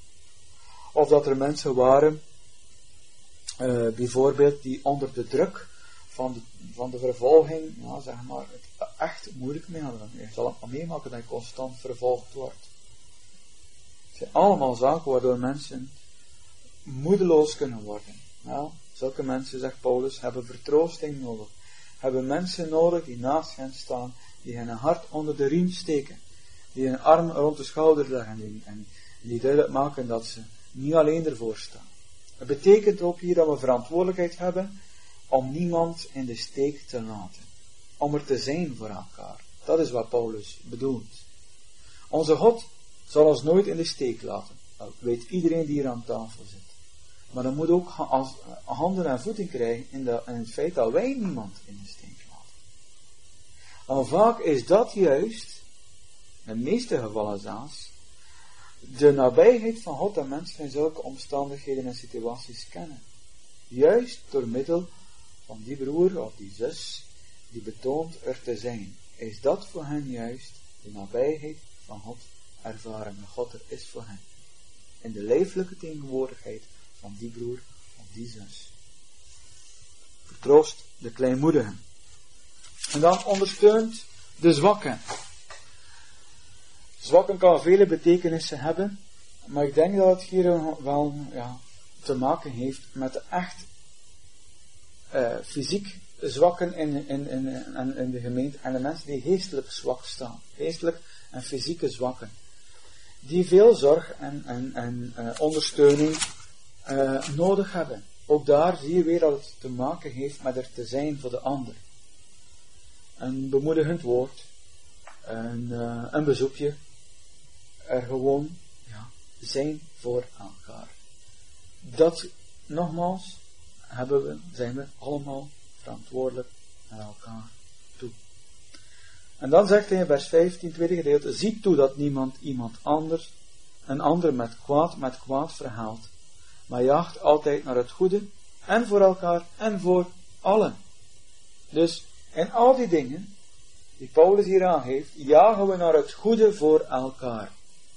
Of dat er mensen waren, uh, bijvoorbeeld, die onder de druk van de, van de vervolging, ja, zeg maar, het echt moeilijk mee hadden. Je zal het maar meemaken dat je constant vervolgd wordt. Het zijn allemaal zaken waardoor mensen moedeloos kunnen worden. Nou, zulke mensen, zegt Paulus, hebben vertroosting nodig. Hebben mensen nodig die naast hen staan, die hen een hart onder de riem steken, die hun arm rond de schouder leggen en, en die duidelijk maken dat ze niet alleen ervoor staan. Het betekent ook hier dat we verantwoordelijkheid hebben om niemand in de steek te laten. Om er te zijn voor elkaar. Dat is wat Paulus bedoelt. Onze God zal ons nooit in de steek laten. Dat weet iedereen die hier aan tafel zit. Maar dan moet ook handen en voeten krijgen in, de, in het feit dat wij niemand in de steek laten. En vaak is dat juist, in de meeste gevallen zelfs, de nabijheid van God en mensen in zulke omstandigheden en situaties kennen. Juist door middel van die broer of die zus die betoont er te zijn, is dat voor hen juist de nabijheid van God ervaren. En God er is voor hen. in de lijfelijke tegenwoordigheid van die broer of die zus. Vertroost de kleinmoedigen. En dan ondersteunt de zwakken. Zwakken kan vele betekenissen hebben, maar ik denk dat het hier wel ja, te maken heeft met de echt uh, fysiek zwakken in, in, in, in, in de gemeente en de mensen die geestelijk zwak staan. Geestelijk en fysieke zwakken. Die veel zorg en, en, en uh, ondersteuning uh, nodig hebben. Ook daar zie je weer dat het te maken heeft met er te zijn voor de ander. Een bemoedigend woord, een, uh, een bezoekje, er gewoon ja, zijn voor elkaar. Dat, nogmaals, hebben we, zijn we allemaal verantwoordelijk naar elkaar toe. En dan zegt hij in vers vijftien, tweede gedeelte, zie toe dat niemand iemand anders, een ander met kwaad met kwaad verhaalt, maar jaagt altijd naar het goede, en voor elkaar, en voor allen. Dus, in al die dingen, die Paulus hier aangeeft, jagen we naar het goede voor elkaar.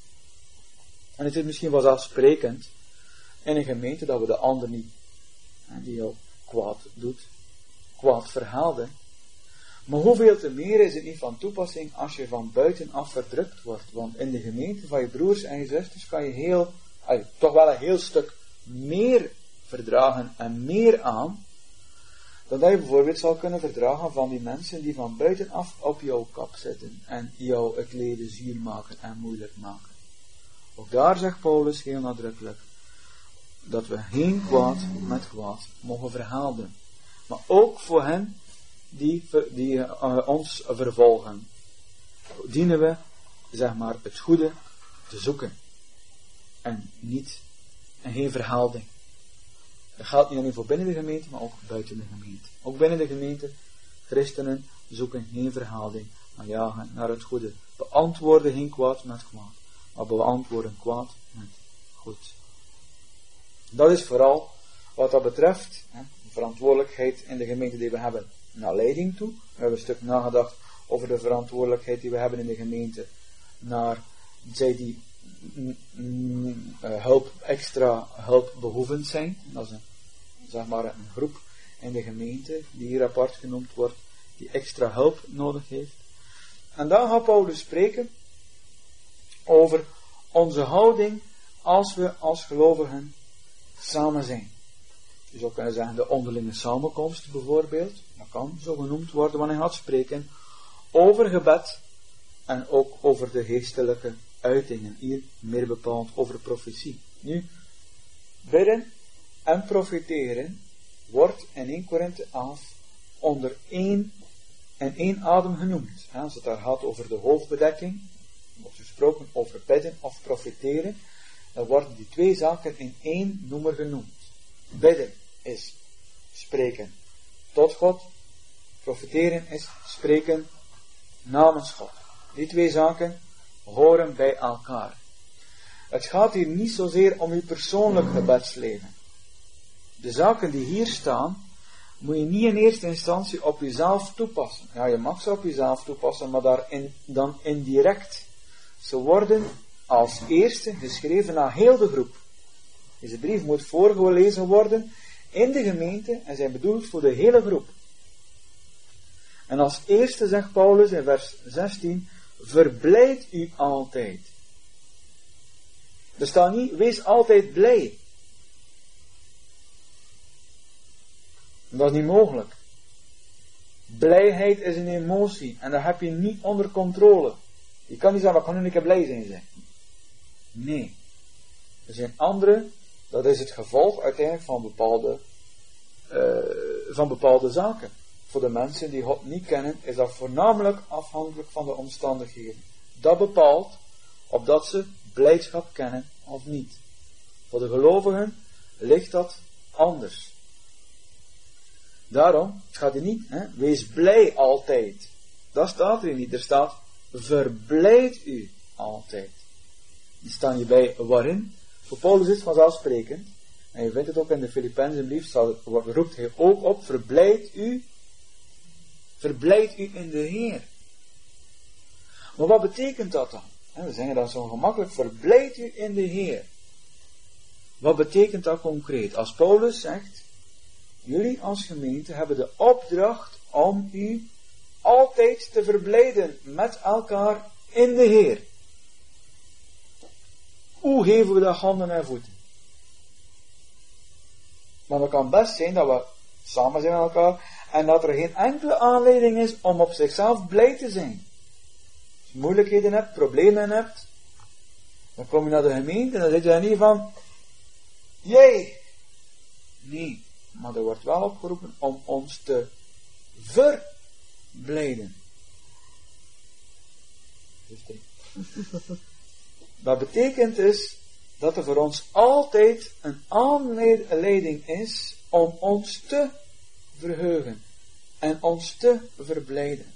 En het is misschien wel zelfsprekend, in een gemeente, dat we de ander niet, die jou kwaad doet, kwaad verhaalde. Maar hoeveel te meer is het niet van toepassing als je van buitenaf verdrukt wordt. Want in de gemeente van je broers en je zusters kan je heel, ay, toch wel een heel stuk meer verdragen en meer aan, dan dat je bijvoorbeeld zal kunnen verdragen van die mensen die van buitenaf op jouw kap zitten en jou het leven zuur maken en moeilijk maken. Ook daar zegt Paulus heel nadrukkelijk dat we geen kwaad met kwaad mogen verhalen. Maar ook voor hen die, die uh, ons vervolgen, dienen we, zeg maar, het goede te zoeken. En niet, en geen verhaalding. Dat geldt niet alleen voor binnen de gemeente, maar ook buiten de gemeente. Ook binnen de gemeente, christenen zoeken geen verhaalding, maar jagen naar het goede. Beantwoorden geen kwaad met kwaad, maar beantwoorden kwaad met goed. Dat is vooral wat dat betreft, hè, de verantwoordelijkheid in de gemeente die we hebben naar leiding toe. We hebben een stuk nagedacht over de verantwoordelijkheid die we hebben in de gemeente naar zij die mm, mm, uh, hulp, extra hulpbehoevend zijn. Dat is een, zeg maar een groep in de gemeente die hier apart genoemd wordt, die extra hulp nodig heeft. En dan gaat Paulus spreken over onze houding als we als gelovigen samen zijn. Je zou kunnen zeggen de onderlinge samenkomst bijvoorbeeld. Dat kan zo genoemd worden wanneer hij gaat spreken over gebed en ook over de geestelijke uitingen. Hier meer bepaald over profetie. Nu, bidden en profeteren wordt in Eerste Korinthe elf onder één en één adem genoemd. Als het daar gaat over de hoofdbedekking, wordt gesproken over bidden of profeteren, dan worden die twee zaken in één noemer genoemd. Bidden is spreken tot God, profeteren is spreken namens God. Die twee zaken horen bij elkaar. Het gaat hier niet zozeer om uw persoonlijk gebedsleven. De zaken die hier staan, moet je niet in eerste instantie op jezelf toepassen. Ja, je mag ze op jezelf toepassen, maar daarin, dan indirect. Ze worden als eerste geschreven aan heel de groep. Deze brief moet voorgelezen worden in de gemeente en zijn bedoeld voor de hele groep. En als eerste zegt Paulus in vers zestien, verblijd u altijd. Er staat niet, wees altijd blij. Dat is niet mogelijk. Blijheid is een emotie en dat heb je niet onder controle. Je kan niet zeggen, wat kan nu een keer blij zijn, zeg. Nee. Er zijn andere, dat is het gevolg uiteindelijk van bepaalde, uh, van bepaalde zaken. Voor de mensen die God niet kennen, is dat voornamelijk afhankelijk van de omstandigheden. Dat bepaalt of dat ze blijdschap kennen of niet. Voor de gelovigen ligt dat anders. Daarom, het gaat hier niet, hè, wees blij altijd. Dat staat er niet. Er staat, verblijd u altijd. Die staan hierbij waarin? Voor Paulus is het vanzelfsprekend. En je vindt het ook in de Filippenzenbrief, roept hij ook op, verblijd u, verblijd u in de Heer. Maar wat betekent dat dan? We zeggen dat zo gemakkelijk, verblijd u in de Heer. Wat betekent dat concreet? Als Paulus zegt, jullie als gemeente hebben de opdracht om u altijd te verblijden met elkaar in de Heer. Hoe geven we dat handen en voeten? Maar het kan best zijn dat we samen zijn met elkaar en dat er geen enkele aanleiding is om op zichzelf blij te zijn. Als je moeilijkheden hebt, problemen hebt, dan kom je naar de gemeente en dan zit je daar niet van, jee, nee, maar er wordt wel opgeroepen om ons te verblijden. Dat betekent dus dat er voor ons altijd een aanleiding is om ons te verheugen en ons te verblijden.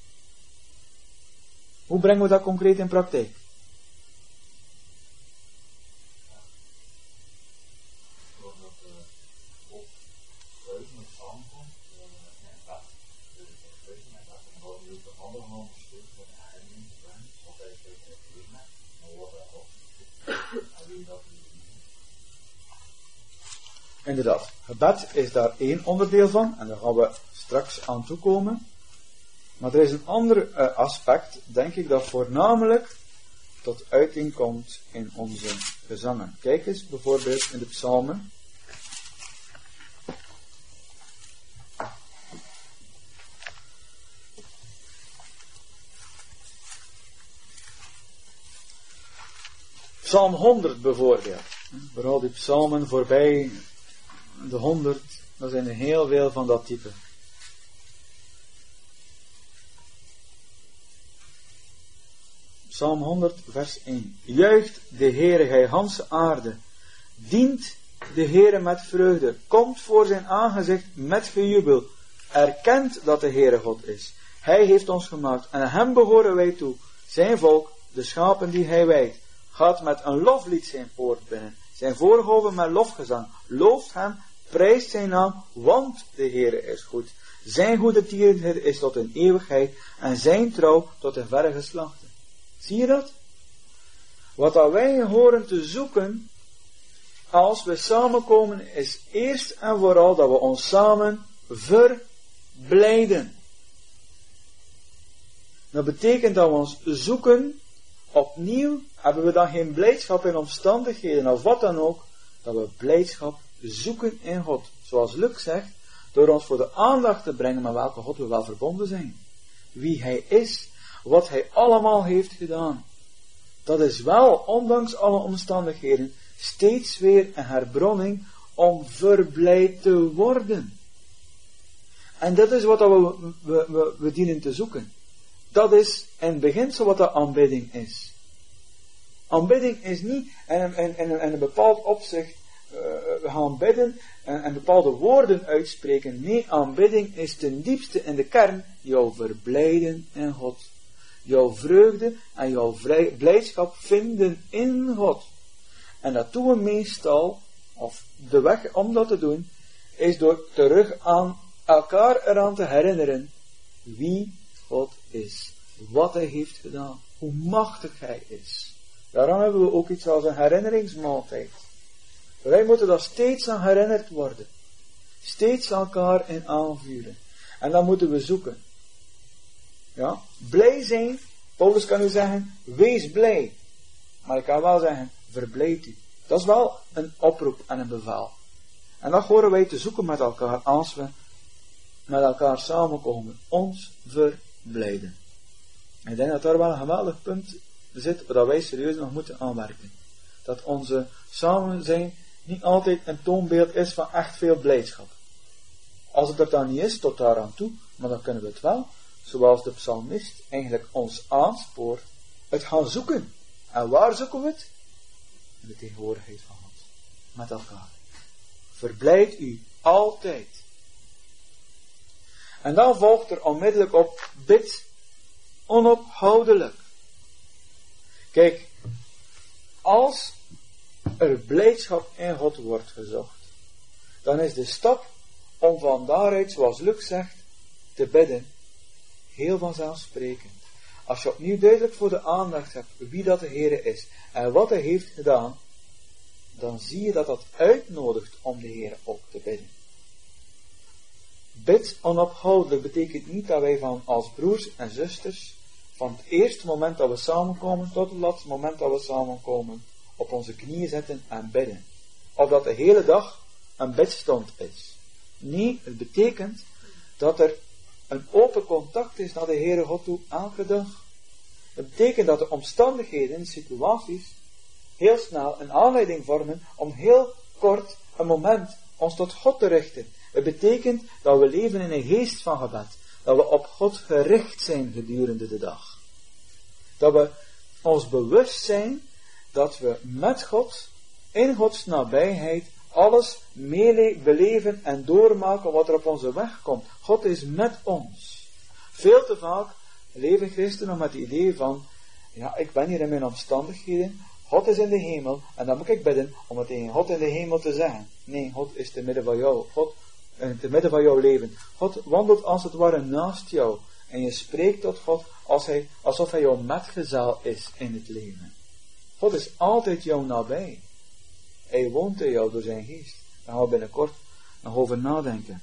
Hoe brengen we dat concreet in praktijk? Inderdaad, gebed is daar één onderdeel van en daar gaan we straks aan toekomen. Maar er is een ander uh, aspect, denk ik, dat voornamelijk tot uiting komt in onze gezangen. Kijk eens bijvoorbeeld in de psalmen. Psalm honderd bijvoorbeeld. Vooral die psalmen voorbij de honderd, dat zijn er heel veel van dat type. Psalm honderd, vers één. Juicht de Heere, gij ganse aarde. Dient de Heere met vreugde. Komt voor zijn aangezicht met gejubel. Erkent dat de Heere God is. Hij heeft ons gemaakt en aan hem behoren wij toe. Zijn volk, de schapen die hij wijdt. Gaat met een loflied zijn poort binnen. Zijn voorhoven met lofgezang. Looft hem, prijst zijn naam, want de Heere is goed. Zijn goede tierenheid is tot in eeuwigheid en zijn trouw tot in verre geslachten. Zie je dat? Wat dat wij horen te zoeken als we samenkomen is eerst en vooral dat we ons samen verblijden. Dat betekent dat we ons zoeken opnieuw, hebben we dan geen blijdschap in omstandigheden of wat dan ook, dat we blijdschap zoeken in God. Zoals Luc zegt, door ons voor de aandacht te brengen met welke God we wel verbonden zijn. Wie hij is, wat hij allemaal heeft gedaan. Dat is wel, ondanks alle omstandigheden, steeds weer een herbronning om verblijd te worden. En dat is wat we, we, we, we dienen te zoeken. Dat is in beginsel wat de aanbidding is. Aanbidding is niet in, in, in, in een bepaald opzicht uh, we gaan bidden en, en bepaalde woorden uitspreken. Nee, aanbidding is ten diepste in de kern jouw verblijden in God. Jouw vreugde en jouw vrij, blijdschap vinden in God. En dat doen we meestal, of de weg om dat te doen, is door terug aan elkaar eraan te herinneren wie God is. Wat hij heeft gedaan. Hoe machtig hij is. Daarom hebben we ook iets als een herinneringsmaaltijd. Wij moeten daar steeds aan herinnerd worden. Steeds elkaar in aanvuren. En dan moeten we zoeken. Ja, blij zijn. Paulus kan u zeggen, wees blij. Maar ik kan wel zeggen, verblijd u. Dat is wel een oproep en een bevel. En dat horen wij te zoeken met elkaar als we met elkaar samenkomen. Ons verblijden. Ik denk dat daar wel een geweldig punt zit waar wij serieus nog moeten aanwerken. Dat onze samen zijn niet altijd een toonbeeld is van echt veel blijdschap. Als het er dan niet is, tot daaraan toe, maar dan kunnen we het wel, zoals de psalmist eigenlijk ons aanspoort, het gaan zoeken. En waar zoeken we het? In de tegenwoordigheid van God. Met elkaar. Verblijd u altijd. En dan volgt er onmiddellijk op, bid onophoudelijk. Kijk, als er blijdschap in God wordt gezocht, dan is de stap om van daaruit, zoals Luc zegt, te bidden, heel vanzelfsprekend. Als je opnieuw duidelijk voor de aandacht hebt wie dat de Heere is en wat hij heeft gedaan, dan zie je dat dat uitnodigt om de Heer ook te bidden. Bid onophoudelijk betekent niet dat wij van als broers en zusters van het eerste moment dat we samenkomen tot het laatste moment dat we samenkomen op onze knieën zetten en bidden. Of dat de hele dag een bidstond is. Nee, het betekent dat er een open contact is naar de Heere God toe elke dag. Het betekent dat de omstandigheden, de situaties, heel snel een aanleiding vormen om heel kort een moment ons tot God te richten. Het betekent dat we leven in een geest van gebed. Dat we op God gericht zijn gedurende de dag. Dat we ons bewust zijn dat we met God, in Gods nabijheid, alles meele- beleven en doormaken wat er op onze weg komt. God is met ons. Veel te vaak leven christenen met het idee van, ja, ik ben hier in mijn omstandigheden, God is in de hemel, en dan moet ik bidden om het tegen God in de hemel te zeggen. Nee, God is te midden van jou. God, in te midden van jouw leven. God wandelt als het ware naast jou. En je spreekt tot God als hij, alsof hij jouw metgezel is in het leven. God is altijd jou nabij. Hij woont in jou door zijn geest. Daar gaan we binnenkort nog over nadenken.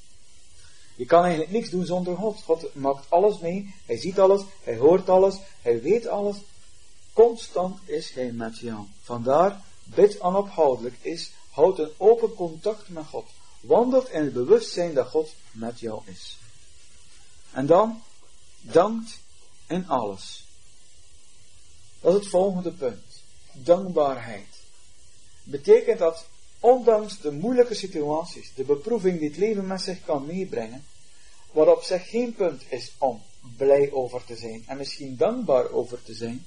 Je kan eigenlijk niks doen zonder God. God maakt alles mee. Hij ziet alles. Hij hoort alles. Hij weet alles. Constant is hij met jou. Vandaar, bid onophoudelijk is, houd een open contact met God. Wandelt in het bewustzijn dat God met jou is. En dan, dankt in alles. Dat is het volgende punt. Dankbaarheid. Betekent dat, ondanks de moeilijke situaties, de beproeving die het leven met zich kan meebrengen, wat op zich geen punt is om blij over te zijn en misschien dankbaar over te zijn,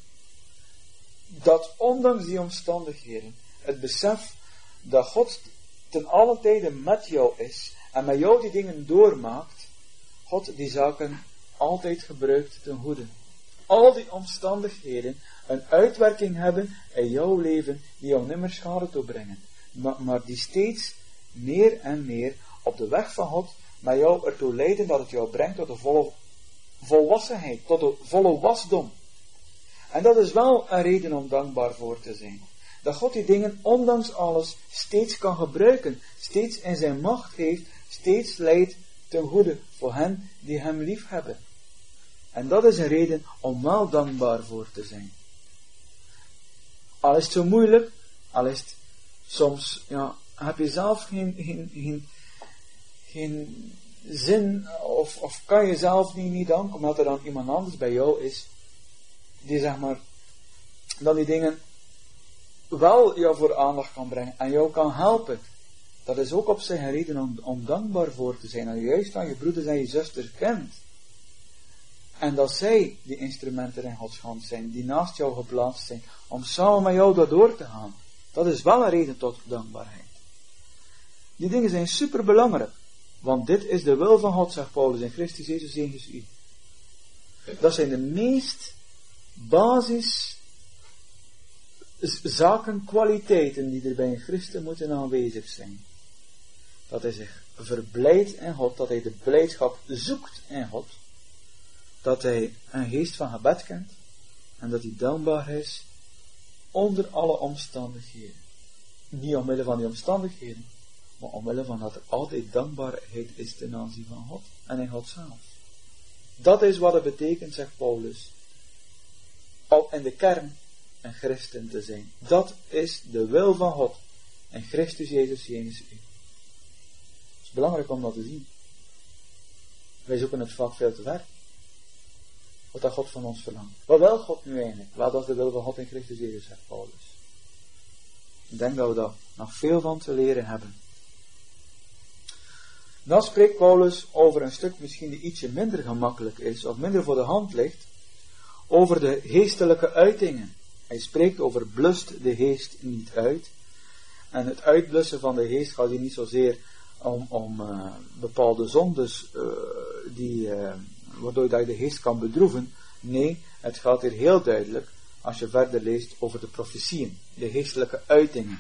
dat ondanks die omstandigheden, het besef dat God ten alle tijden met jou is en met jou die dingen doormaakt, God die zaken altijd gebruikt ten goede. Al die omstandigheden een uitwerking hebben in jouw leven die jou nimmer schade toebrengen, maar, maar die steeds meer en meer op de weg van God met jou ertoe leiden dat het jou brengt tot de volle volwassenheid, tot de volle wasdom. En dat is wel een reden om dankbaar voor te zijn. Dat God die dingen ondanks alles steeds kan gebruiken, steeds in zijn macht heeft, steeds leidt ten goede voor hen die hem lief hebben. En dat is een reden om wel dankbaar voor te zijn. Al is het zo moeilijk, al is het soms, ja, heb je zelf geen, geen, geen, geen zin, of, of kan je zelf niet, niet danken, omdat er dan iemand anders bij jou is, die zeg maar, dan die dingen wel jou voor aandacht kan brengen en jou kan helpen. Dat is ook op zich een reden om, om dankbaar voor te zijn. En juist aan je broeders en je zusters kent. En dat zij die instrumenten in Gods hand zijn, die naast jou geplaatst zijn, om samen met jou daardoor te gaan. Dat is wel een reden tot dankbaarheid. Die dingen zijn super belangrijk. Want dit is de wil van God, zegt Paulus in Christus Jezus, Jezus u. Dat zijn de meest basis zaken, kwaliteiten die er bij een christen moeten aanwezig zijn. Dat hij zich verblijdt in God, dat hij de blijdschap zoekt in God, dat hij een geest van gebed kent en dat hij dankbaar is onder alle omstandigheden. Niet omwille van die omstandigheden, maar omwille van dat er altijd dankbaarheid is ten aanzien van God en in God zelf. Dat is wat het betekent, zegt Paulus, om in de kern een christen te zijn. Dat is de wil van God in Christus Jezus, Jezus u. Het is belangrijk om dat te zien. Wij zoeken het vaak veel te ver. Wat dat God van ons verlangt. Wat wil God nu eigenlijk? Wel, dat is de wil van God in Christus Jezus, zegt Paulus. Ik denk dat we daar nog veel van te leren hebben. Dan spreekt Paulus over een stuk misschien die ietsje minder gemakkelijk is, of minder voor de hand ligt, over de geestelijke uitingen. Hij spreekt over blust de geest niet uit. En het uitblussen van de geest gaat hier niet zozeer om, om uh, bepaalde zondes uh, die, uh, waardoor dat je de geest kan bedroeven. Nee, het gaat hier heel duidelijk, als je verder leest, over de profetieën, de geestelijke uitingen.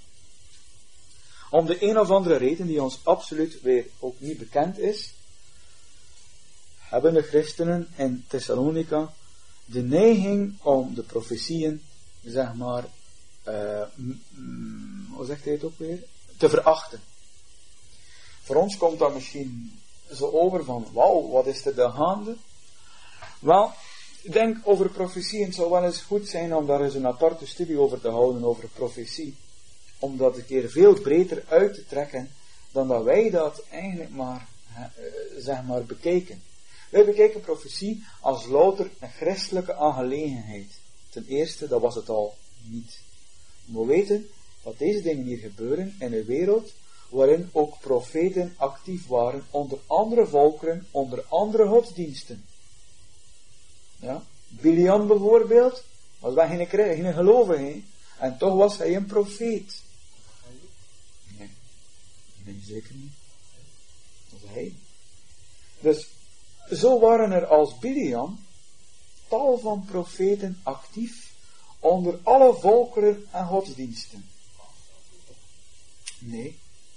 Om de een of andere reden die ons absoluut weer ook niet bekend is, hebben de christenen in Thessalonica de neiging om de profetieën, zeg maar, uh, m- m- hoe zegt hij het ook weer? Te verachten. Voor ons komt dat misschien zo over van, wauw, wat is er dan gaande? Wel, ik denk over profetie, het zou wel eens goed zijn om daar eens een aparte studie over te houden, over profetie. Om dat een keer veel breder uit te trekken, dan dat wij dat eigenlijk maar, eh, zeg maar, bekijken. Wij bekijken profetie als louter een christelijke aangelegenheid. Ten eerste, dat was het al niet. We weten dat deze dingen hier gebeuren in een wereld waarin ook profeten actief waren onder andere volkeren, onder andere godsdiensten. Ja? Biliam bijvoorbeeld was wel geen, geen gelovige, en toch was hij een profeet. Nee, nee zeker niet. Dat was hij. Dus zo waren er als Biliam tal van profeten actief onder alle volkeren en godsdiensten. Nee.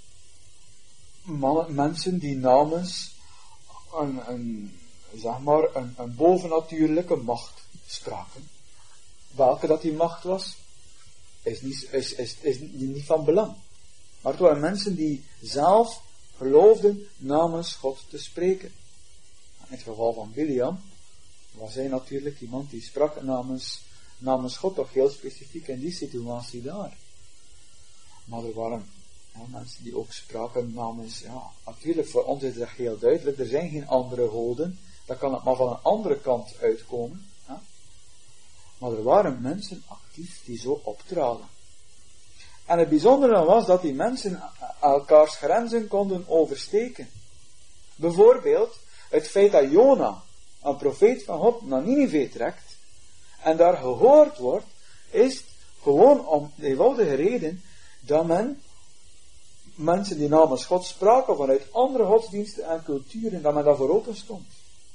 Mannen, mensen die namens een, een, zeg maar, een, een bovennatuurlijke macht spraken. Welke dat die macht was, is niet, is, is, is niet van belang. Maar het waren mensen die zelf geloofden namens God te spreken. In het geval van Biliam was hij natuurlijk iemand die sprak namens, namens God, toch heel specifiek in die situatie daar. Maar er waren ja, mensen die ook spraken namens, ja, natuurlijk voor ons is dat heel duidelijk, er zijn geen andere goden, dat kan het maar van een andere kant uitkomen. Ja. Maar er waren mensen actief die zo optraden. En het bijzondere was dat die mensen elkaars grenzen konden oversteken. Bijvoorbeeld, het feit dat Jona, een profeet van God, naar Nineve trekt, en daar gehoord wordt, is gewoon om de eenvoudige reden, dat men, mensen die namens God spraken, vanuit andere godsdiensten en culturen, dat men daarvoor open stond.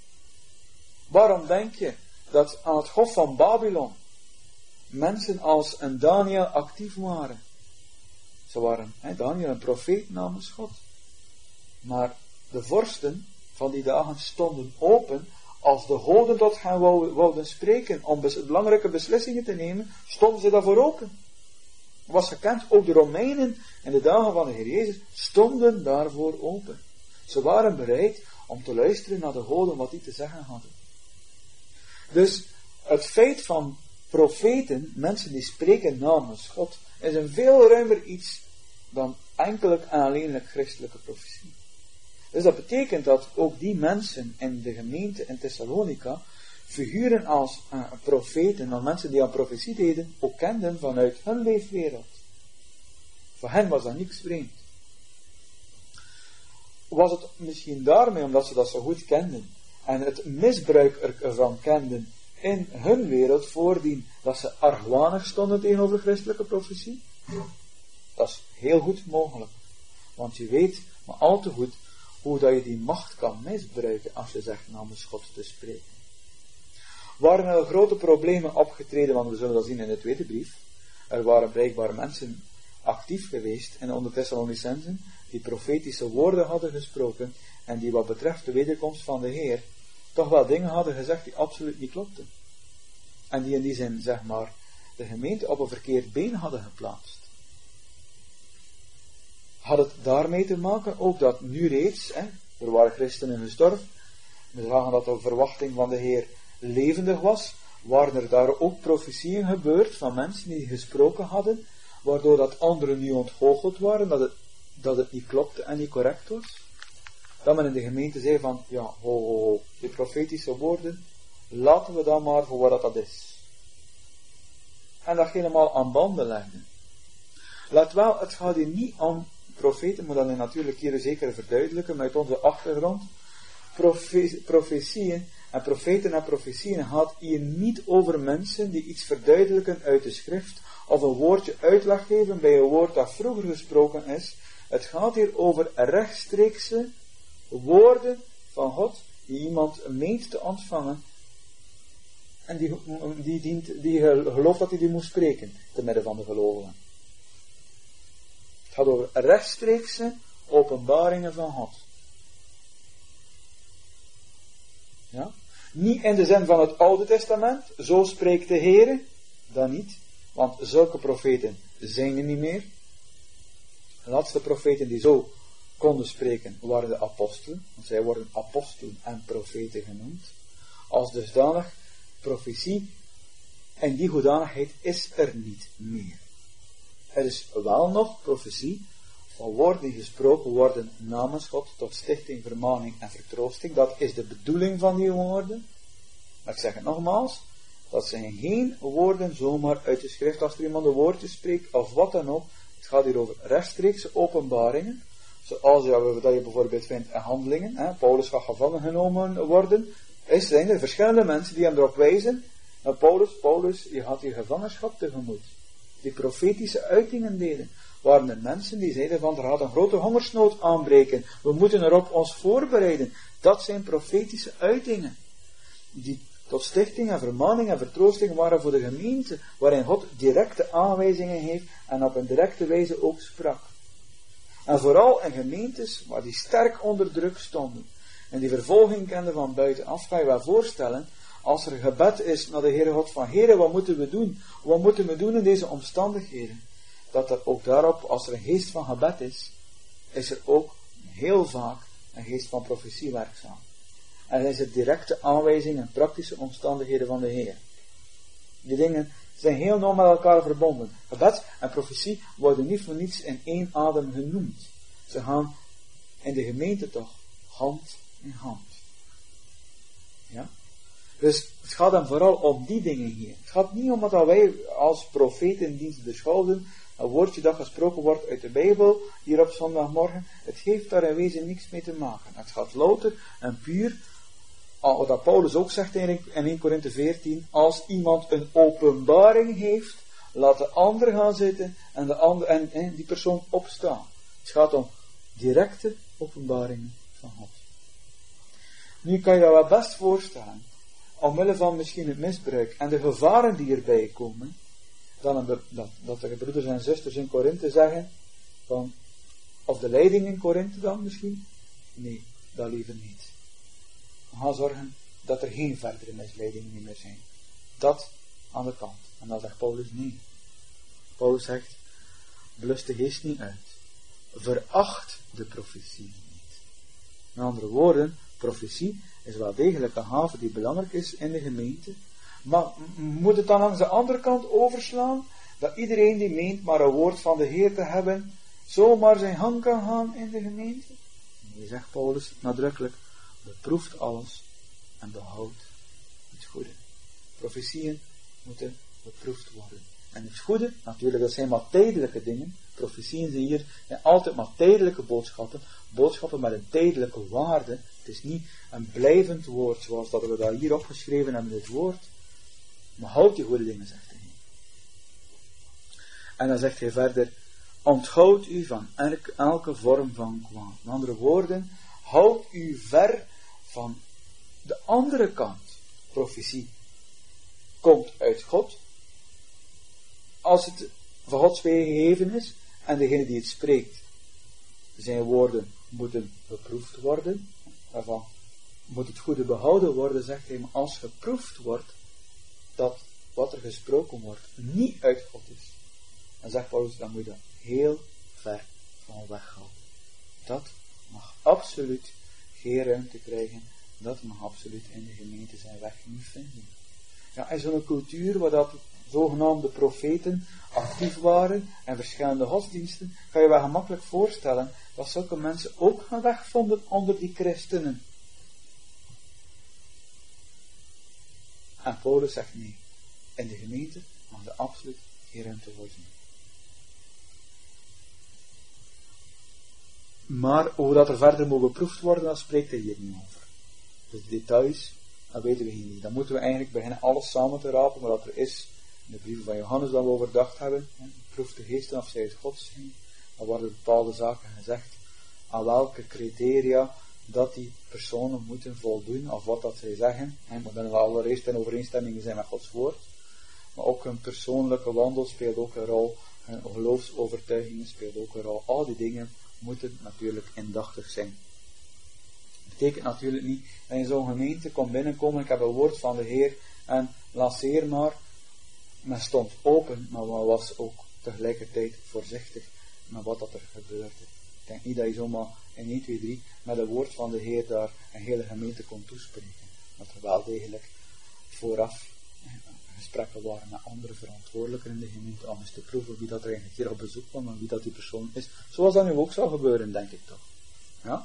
Waarom denk je, dat aan het hof van Babylon, mensen als een Daniel actief waren? Ze waren, hè, Daniel, een profeet namens God. Maar de vorsten van die dagen stonden open, als de goden tot hen wouden spreken, om bes- belangrijke beslissingen te nemen, stonden ze daarvoor open. Was gekend, ook de Romeinen in de dagen van de Heer Jezus stonden daarvoor open. Ze waren bereid om te luisteren naar de goden wat die te zeggen hadden. Dus het feit van profeten, mensen die spreken namens God, is een veel ruimer iets dan enkellijk en alleenlijk christelijke profetie. Dus dat betekent dat ook die mensen in de gemeente in Thessalonica figuren als uh, profeten, als mensen die aan profetie deden, ook kenden vanuit hun leefwereld. Voor hen was dat niks vreemd. Was het misschien daarmee, omdat ze dat zo goed kenden, en het misbruik ervan kenden in hun wereld, voordien dat ze argwanig stonden tegenover christelijke profetie? Dat is heel goed mogelijk. Want je weet maar al te goed hoe dat je die macht kan misbruiken als je zegt namens God te spreken. Waren er grote problemen opgetreden, want we zullen dat zien in de tweede brief. Er waren blijkbaar mensen actief geweest in onder Thessalonicensen die profetische woorden hadden gesproken en die wat betreft de wederkomst van de Heer toch wel dingen hadden gezegd die absoluut niet klopten. En die in die zin, zeg maar, de gemeente op een verkeerd been hadden geplaatst. Had het daarmee te maken, ook dat nu reeds, hè, er waren christenen gestorven, we zagen dat de verwachting van de Heer levendig was, waren er daar ook profetieën gebeurd van mensen die gesproken hadden, waardoor dat anderen nu ontgoocheld waren, dat het, dat het niet klopte en niet correct was. Dat men in de gemeente zei van, ja, ho, ho, ho, die profetische woorden, laten we dan maar voor wat dat, dat is. En dat helemaal aan banden legden. Let wel, het gaat hier niet om profeten, moet dat nu natuurlijk hier zeker verduidelijken, met onze achtergrond. Profe- profetieën en profeten en profetieën gaat hier niet over mensen die iets verduidelijken uit de schrift, of een woordje uitleg geven bij een woord dat vroeger gesproken is. Het gaat hier over rechtstreekse woorden van God, die iemand meent te ontvangen, en die, die, dient, die gelooft dat hij die moet spreken, te midden van de gelovigen. Het gaat over rechtstreekse openbaringen van God. Ja? Niet in de zin van het Oude Testament, zo spreekt de Heer, dan niet, want zulke profeten zijn er niet meer. De laatste profeten die zo konden spreken, waren de apostelen. Want zij worden apostelen en profeten genoemd. Als dusdanig, profetie en die hoedanigheid is er niet meer. Er is wel nog profetie van woorden die gesproken worden namens God tot stichting, vermaning en vertroosting. Dat is de bedoeling van die woorden. Maar ik zeg het nogmaals, dat zijn geen woorden zomaar uit de schrift. Als er iemand een woordje spreekt of wat dan ook, het gaat hier over rechtstreekse openbaringen. Zoals ja, dat je bijvoorbeeld vindt in handelingen. Hè, Paulus gaat gevangen genomen worden. Er zijn er verschillende mensen die hem erop wijzen. Maar Paulus, Paulus, je had je gevangenschap tegemoet. Die profetische uitingen deden. Waren er mensen die zeiden van er gaat een grote hongersnood aanbreken. We moeten erop ons voorbereiden. Dat zijn profetische uitingen. Die tot stichting en vermaning en vertroosting waren voor de gemeente. Waarin God directe aanwijzingen heeft en op een directe wijze ook sprak. En vooral in gemeentes waar die sterk onder druk stonden. En die vervolging kenden van buitenaf. Kan je wel voorstellen. Als er gebed is naar de Heere God van Heere, wat moeten we doen? Wat moeten we doen in deze omstandigheden? Dat er ook daarop, als er een geest van gebed is, is er ook heel vaak een geest van profetie werkzaam. En is er directe aanwijzingen en praktische omstandigheden van de Heer. Die dingen zijn heel nauw met elkaar verbonden. Gebed en profetie worden niet voor niets in één adem genoemd. Ze gaan in de gemeente toch hand in hand. Ja? Dus het gaat dan vooral om die dingen hier. Het gaat niet om wat wij als profeten in dienst beschouwen. Een woordje dat gesproken wordt uit de Bijbel, hier op zondagmorgen. Het heeft daar in wezen niks mee te maken. Het gaat louter en puur, wat Paulus ook zegt in eerste Korinthe veertien, als iemand een openbaring heeft, laat de ander gaan zitten en, de ander, en, en die persoon opstaan. Het gaat om directe openbaringen van God. Nu kan je dat wel best voorstellen, omwille van misschien het misbruik en de gevaren die erbij komen, dan een, dat, dat de broeders en zusters in Korinthe zeggen, van, of de leiding in Korinthe dan misschien? Nee, dat liever niet. We gaan zorgen dat er geen verdere misleidingen meer zijn. Dat aan de kant. En dan zegt Paulus nee. Paulus zegt, blus de geest niet uit. Veracht de profetie niet. Met andere woorden, profetie is wel degelijk een gave die belangrijk is in de gemeente. Maar moet het dan langs de andere kant overslaan? Dat iedereen die meent maar een woord van de Heer te hebben, zomaar zijn gang kan gaan in de gemeente? Nee, zegt Paulus nadrukkelijk, beproeft alles en behoudt het goede. Profetieën moeten beproefd worden. En het goede, natuurlijk, dat zijn maar tijdelijke dingen. Profetieën zijn hier zijn altijd maar tijdelijke boodschappen. Boodschappen met een tijdelijke waarde. Het is niet een blijvend woord, zoals dat we daar hier opgeschreven hebben, dit woord. Maar houd die goede dingen, zegt hij. En dan zegt hij verder, onthoud u van elke vorm van kwaad. Met andere woorden, houd u ver van de andere kant. Profetie komt uit God. Als het van Gods gegeven is, en degene die het spreekt, zijn woorden moeten beproefd worden. Daarvan moet het goede behouden worden, zegt hij, maar als geproefd wordt, dat wat er gesproken wordt niet uit God is, dan zegt Paulus, dan moet je dat heel ver van weghouden. Dat mag absoluut geen ruimte krijgen, dat mag absoluut in de gemeente zijn weg niet vinden. Ja, in zo'n cultuur waar dat zogenaamde profeten actief waren en verschillende godsdiensten, kan je wel gemakkelijk voorstellen dat zulke mensen ook een weg vonden onder die christenen. En Paulus zegt nee. In de gemeente mag er absoluut geen ruimte voor zijn. Maar hoe dat er verder moet beproefd worden, dat spreekt hij hier niet over. Dus de details, dat weten we hier niet. Dan moeten we eigenlijk beginnen alles samen te rapen, wat er is in de brieven van Johannes dat we overdacht hebben. Proef de geesten of zij het Gods zijn. Dan worden bepaalde zaken gezegd aan welke criteria dat die personen moeten voldoen, of wat dat zij zeggen. Maar dan we allereerst in overeenstemming zijn met Gods woord. Maar ook hun persoonlijke wandel speelt ook een rol. Hun geloofsovertuigingen speelt ook een rol. Al die dingen moeten natuurlijk indachtig zijn. Dat betekent natuurlijk niet dat je in zo'n gemeente komt binnenkomen, ik heb een woord van de Heer en lanceer maar. Men stond open, maar men was ook tegelijkertijd voorzichtig met wat dat er gebeurt. Ik denk niet dat je zomaar in één, twee, drie met het woord van de Heer daar een hele gemeente kon toespreken. Dat er wel degelijk vooraf gesprekken waren met andere verantwoordelijken in de gemeente om eens te proeven wie dat er eigenlijk hier op bezoek kwam en wie dat die persoon is. Zoals dat nu ook zou gebeuren, denk ik toch. Ja?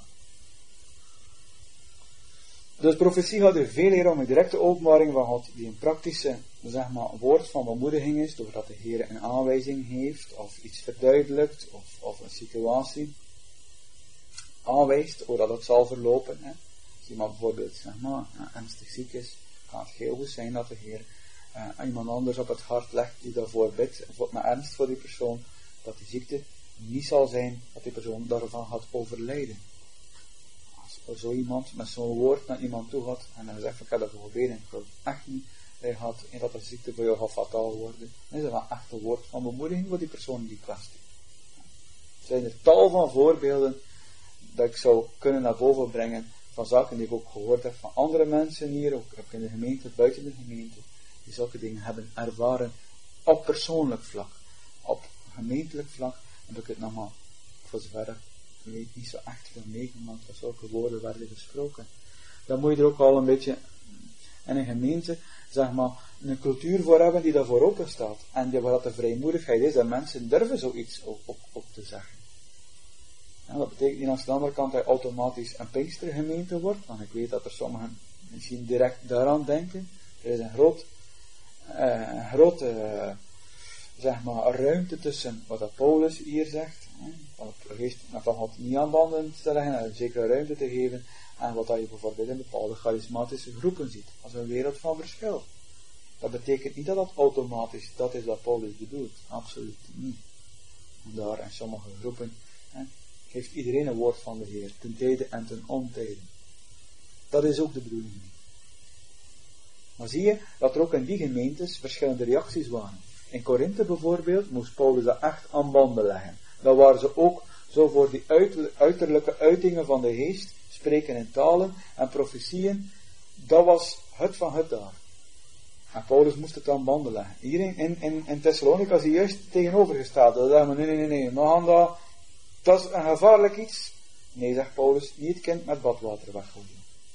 Dus profetie gaat er veel meer om een directe openbaring van God, die een praktische, zeg maar, woord van bemoediging is, doordat de Heer een aanwijzing heeft, of iets verduidelijkt, of, of een situatie aanwijst, hoe dat het zal verlopen. Hè. Als iemand bijvoorbeeld, zeg maar, ernstig ziek is, kan het heel goed zijn dat de Heer uh, iemand anders op het hart legt die daarvoor bidt, met ernst voor die persoon, dat die ziekte niet zal zijn, dat die persoon daarvan gaat overlijden. Als zo iemand met zo'n woord naar iemand toe gaat en dan zegt, ik heb dat geprobeerd en ik geloof echt niet dat, je gaat, dat de ziekte voor jou gaat fataal worden, dan is dat wel echt een woord van bemoediging voor die persoon in die kwestie. Er zijn er tal van voorbeelden dat ik zou kunnen naar boven brengen van zaken die ik ook gehoord heb van andere mensen hier, ook in de gemeente, buiten de gemeente, die zulke dingen hebben ervaren op persoonlijk vlak. Op gemeentelijk vlak heb ik het nog maar, voor zover ik weet, niet zo echt veel meegemaakt dat zulke woorden werden gesproken. Dan moet je er ook al een beetje in een gemeente, zeg maar, een cultuur voor hebben die daarvoor open staat. En die, waar dat de vrijmoedigheid is, dat mensen durven zoiets op, op, op te zeggen. En dat betekent niet aan de andere kant dat je automatisch een Pinkstergemeente wordt, want ik weet dat er sommigen misschien direct daaraan denken. Er is een groot, uh, een grote, uh, zeg maar, ruimte tussen wat dat Paulus hier zegt, hè, van het geest met van God niet aan banden te leggen en een zekere ruimte te geven, en wat dat je bijvoorbeeld in bepaalde charismatische groepen ziet, als een wereld van verschil. Dat betekent niet dat dat automatisch dat is wat Paulus bedoelt, absoluut niet. En daar in sommige groepen, hè, geeft iedereen een woord van de Heer, ten tijde en ten ontijde. Dat is ook de bedoeling niet. Maar zie je dat er ook in die gemeentes verschillende reacties waren. In Korinthe bijvoorbeeld moest Paulus dat echt aan banden leggen. Dan waren ze ook zo voor die uiterlijke uitingen van de geest, spreken in talen en profetieën, dat was het van het daar. En Paulus moest het aan banden leggen. Hier in, in, in Thessalonica is hij juist tegenovergesteld. Dat zeggen we, nee, nee, nee, nee, we gaan dat, dat is een gevaarlijk iets. Nee, zegt Paulus, niet het kind met badwater weggooien.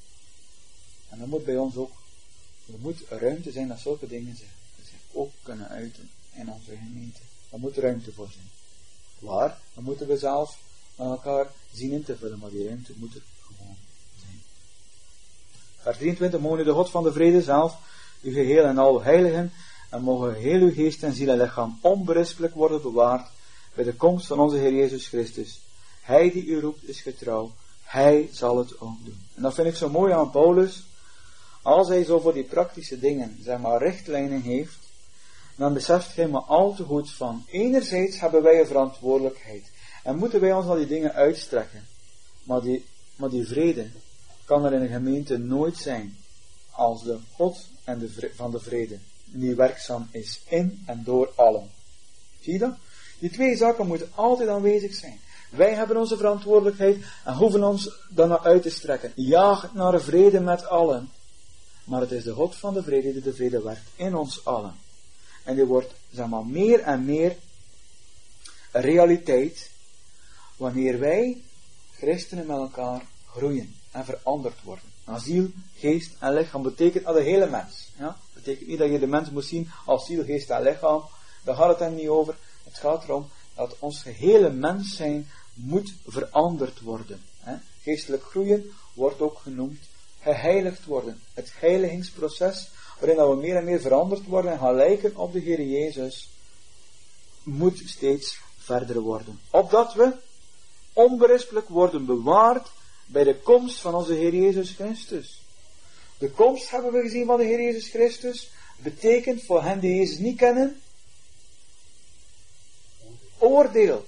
En dat moet bij ons ook. Er moet ruimte zijn dat zulke dingen zich, zich ook kunnen uiten in onze gemeente. Daar moet ruimte voor zijn. Waar? Dan moeten we zelf met elkaar zien in te vullen, maar die ruimte moet er gewoon zijn. Vers drieëntwintig, mogen de God van de vrede zelf, uw geheel en al heiligen, en mogen heel uw geest en ziel en lichaam onberispelijk worden bewaard bij de komst van onze Heer Jezus Christus. Hij die u roept is getrouw, hij zal het ook doen. En dat vind ik zo mooi aan Paulus. Als hij zo voor die praktische dingen, zeg maar, richtlijnen heeft, dan beseft hij maar al te goed van, enerzijds hebben wij een verantwoordelijkheid, en moeten wij ons naar die dingen uitstrekken, maar die, maar die vrede kan er in een gemeente nooit zijn, als de God en de vrede, van de vrede, die werkzaam is in en door allen. Zie je dat? Die twee zaken moeten altijd aanwezig zijn. Wij hebben onze verantwoordelijkheid en hoeven ons dan naar uit te strekken. Jaag naar de vrede met allen. Maar het is de God van de vrede die de vrede werkt in ons allen. En die wordt, zeg maar, meer en meer een realiteit wanneer wij, christenen, met elkaar groeien en veranderd worden. Naar ziel, geest en lichaam betekent aan de hele mens. Ja? Betekent niet dat je de mens moet zien als ziel, geest en lichaam. Daar gaat het hem niet over. Het gaat erom dat ons gehele mens zijn moet veranderd worden. Hè? Geestelijk groeien wordt ook genoemd geheiligd worden. Het heiligingsproces, waarin we meer en meer veranderd worden en gaan lijken op de Heer Jezus, moet steeds verder worden. Opdat we onberispelijk worden bewaard bij de komst van onze Heer Jezus Christus. De komst, hebben we gezien, van de Heer Jezus Christus, betekent voor hen die Jezus niet kennen, oordeel.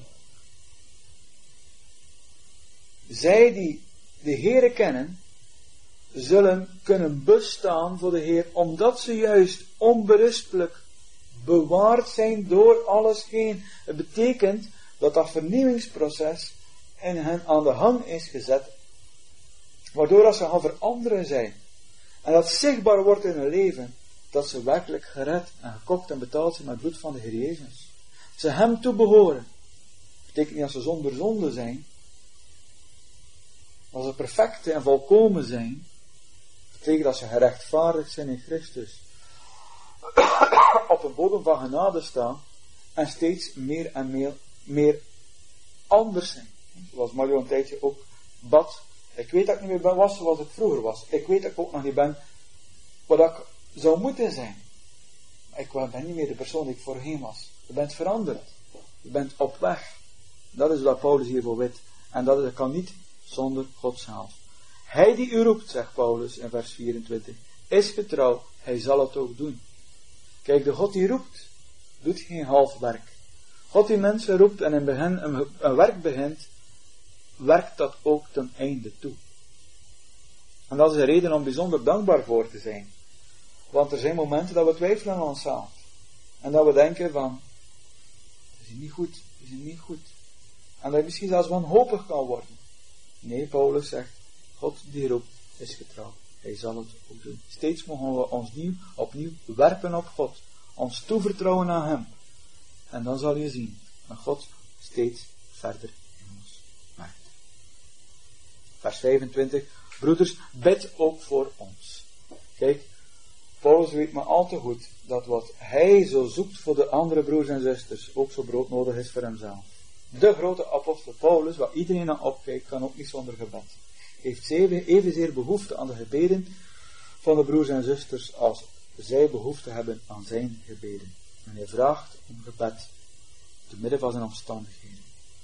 Zij die de Heere kennen, zullen kunnen bestaan voor de Heer, omdat ze juist onberispelijk bewaard zijn door alles heen. Het betekent dat dat vernieuwingsproces in hen aan de gang is gezet, waardoor als ze gaan veranderen zijn, en dat zichtbaar wordt in hun leven, dat ze werkelijk gered en gekocht en betaald zijn met het bloed van de Heer Jezus. Ze hem toebehoren. betekent niet dat ze zonder zonde zijn. Als ze perfect en volkomen zijn, betekent dat ze gerechtvaardigd zijn in Christus. Op een bodem van genade staan en steeds meer en meer, meer anders zijn. Zoals Mario een tijdje ook bad. Ik weet dat ik niet meer ben was zoals ik vroeger was. Ik weet dat ik ook nog niet ben wat ik zou moeten zijn. Maar ik ben niet meer de persoon die ik voorheen was. Je bent veranderd. Je bent op weg. Dat is wat Paulus hiervoor weet. En dat, is, dat kan niet zonder God zelf. Hij die u roept, zegt Paulus in vers vierentwintig, is getrouw. Hij zal het ook doen. Kijk, de God die roept, doet geen half werk. God die mensen roept en in begin een, een werk begint, werkt dat ook ten einde toe. En dat is een reden om bijzonder dankbaar voor te zijn. Want er zijn momenten dat we twijfelen aan onszelf. En dat we denken van, het is niet goed, het is niet goed. En dat je misschien zelfs wanhopig kan worden. Nee, Paulus zegt, God die roept is getrouw. Hij zal het ook doen. Steeds mogen we ons nieuw, opnieuw werpen op God. Ons toevertrouwen aan Hem. En dan zal je zien dat God steeds verder in ons werkt. Vers vijfentwintig. Broeders, bid ook voor ons. Kijk, Paulus weet maar al te goed dat wat hij zo zoekt voor de andere broers en zusters ook zo broodnodig is voor hemzelf. De grote apostel Paulus, waar iedereen naar opkijkt, kan ook niet zonder gebed. Heeft evenzeer behoefte aan de gebeden van de broers en zusters als zij behoefte hebben aan zijn gebeden. En hij vraagt om gebed te midden van zijn omstandigheden.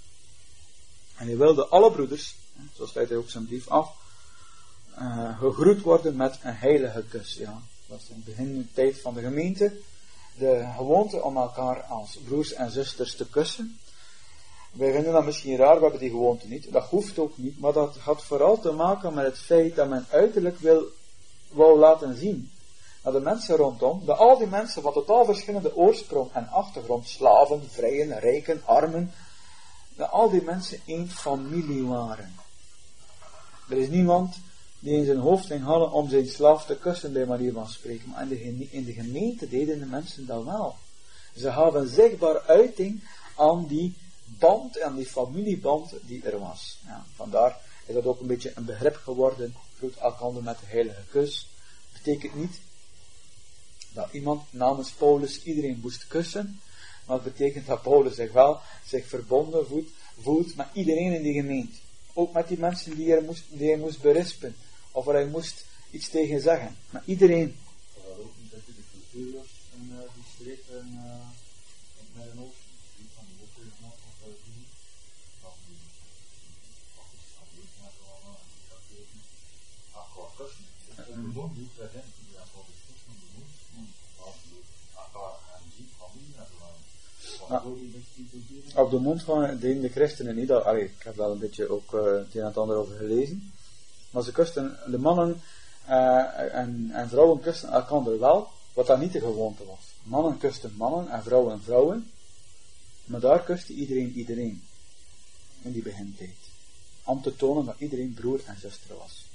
En hij wilde alle broeders, zo sluit hij ook zijn brief af, uh, gegroet worden met een heilige kus. Ja, dat is in het begin de tijd van de gemeente de gewoonte om elkaar als broers en zusters te kussen. Wij vinden dat misschien raar, we hebben die gewoonte niet. Dat hoeft ook niet, maar dat had vooral te maken met het feit dat men uiterlijk wil, wou laten zien dat de mensen rondom, dat al die mensen van totaal verschillende oorsprong en achtergrond, slaven, vrijen, rijken, armen, dat al die mensen één familie waren. Er is niemand die in zijn hoofd ging halen om zijn slaaf te kussen, bij manier van spreken. Maar in de, in de gemeente deden de mensen dat wel. Ze gaven zichtbaar uiting aan die band, aan die familieband die er was. Ja, vandaar is dat ook een beetje een begrip geworden, groet elkander met de heilige kus. Betekent niet dat iemand namens Paulus iedereen moest kussen, maar het betekent dat Paulus zich wel zich verbonden voelt, voelt met iedereen in die gemeente. Ook met die mensen die hij moest, die hij moest berispen, of waar hij moest iets tegen zeggen. Maar iedereen. Dat ook niet dat je de cultuur en uh, die streek en uh, met een hoofd, die van de hoofd is nog of die van die of is van die naar de allemaal en die dat weten. Maar qua kussen, de mond doet dat in, die aan voor de kussen van de mond, maar elkaar gaan zien, familie naar de allemaal. Op de mond van de, de christenen niet. Allee, ik heb wel een beetje ook uh, het een en het ander over gelezen. Maar ze kusten, de mannen uh, en, en vrouwen kusten elkaar wel, wat dat niet de gewoonte was. Mannen kusten mannen en vrouwen vrouwen. Maar daar kuste iedereen iedereen. In die begintijd. Om te tonen dat iedereen broer en zuster was.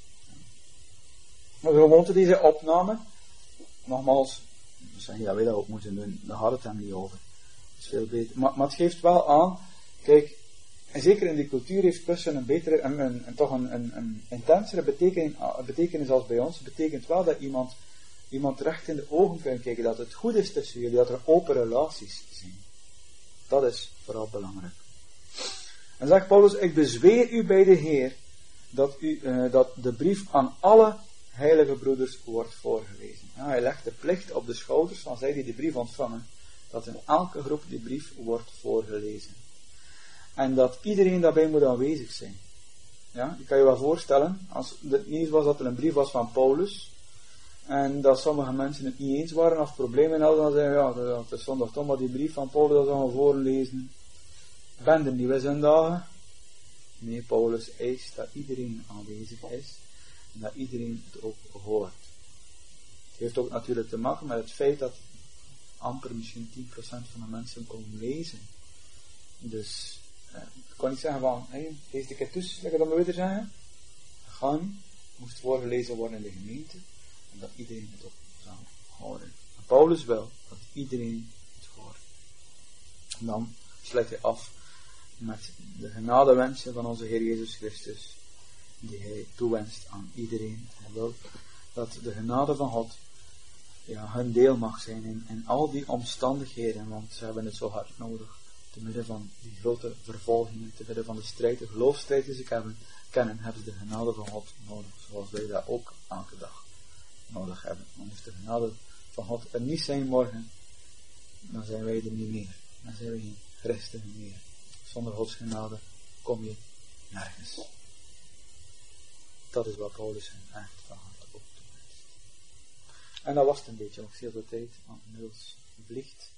Maar de gewoonte die ze opnamen, nogmaals, we zeggen dat wij dat ook moeten doen, daar gaat het hem niet over. Veel beter. Maar, maar het geeft wel aan, kijk, en zeker in die cultuur heeft kussen een betere, een, een, een, toch een, een, een intensere betekenis, betekenis als bij ons. Het betekent wel dat iemand, iemand recht in de ogen kan kijken, dat het goed is tussen jullie, dat er open relaties zijn. Dat is vooral belangrijk. En zegt Paulus, ik bezweer u bij de Heer, dat, u, uh, dat de brief aan alle heilige broeders wordt voorgelezen. Ja, hij legt de plicht op de schouders van zij die de brief ontvangen, dat in elke groep die brief wordt voorgelezen. En dat iedereen daarbij moet aanwezig zijn. Ja, je kan je wel voorstellen, als het nieuws was dat er een brief was van Paulus, en dat sommige mensen het niet eens waren of problemen hadden, dan zeggen ja, dat is zondag toch maar die brief van Paulus, dat gaan we voorlezen. Ben er nieuwe zondagen? Nee, Paulus eist dat iedereen aanwezig is, en dat iedereen het ook hoort. Het heeft ook natuurlijk te maken met het feit dat amper misschien tien procent van de mensen komen lezen. Dus, eh, ik kan niet zeggen van, hé, hey, lees de keer tussen, lekker dat we weer zeggen. Gaan, moest voorgelezen worden in de gemeente, en dat iedereen het ook zou horen. En Paulus wil dat iedereen het hoort. En dan sluit hij af met de genadewensen van onze Heer Jezus Christus, die Hij toewenst aan iedereen. Hij wil dat de genade van God ja, hun deel mag zijn in, in al die omstandigheden, want ze hebben het zo hard nodig. Te midden van die grote vervolgingen, te midden van de strijd, de geloofsstrijd die ze kennen, kennen, hebben ze de genade van God nodig, zoals wij dat ook elke dag nodig hebben. Want als de genade van God er niet zijn morgen, dan zijn wij er niet meer. Dan zijn wij geen christenen meer. Zonder Gods genade kom je nergens. Dat is wat Paulus hen echt van harte ook toewenst. En dat was het een beetje, nog veel de tijd, want inmiddels vliegt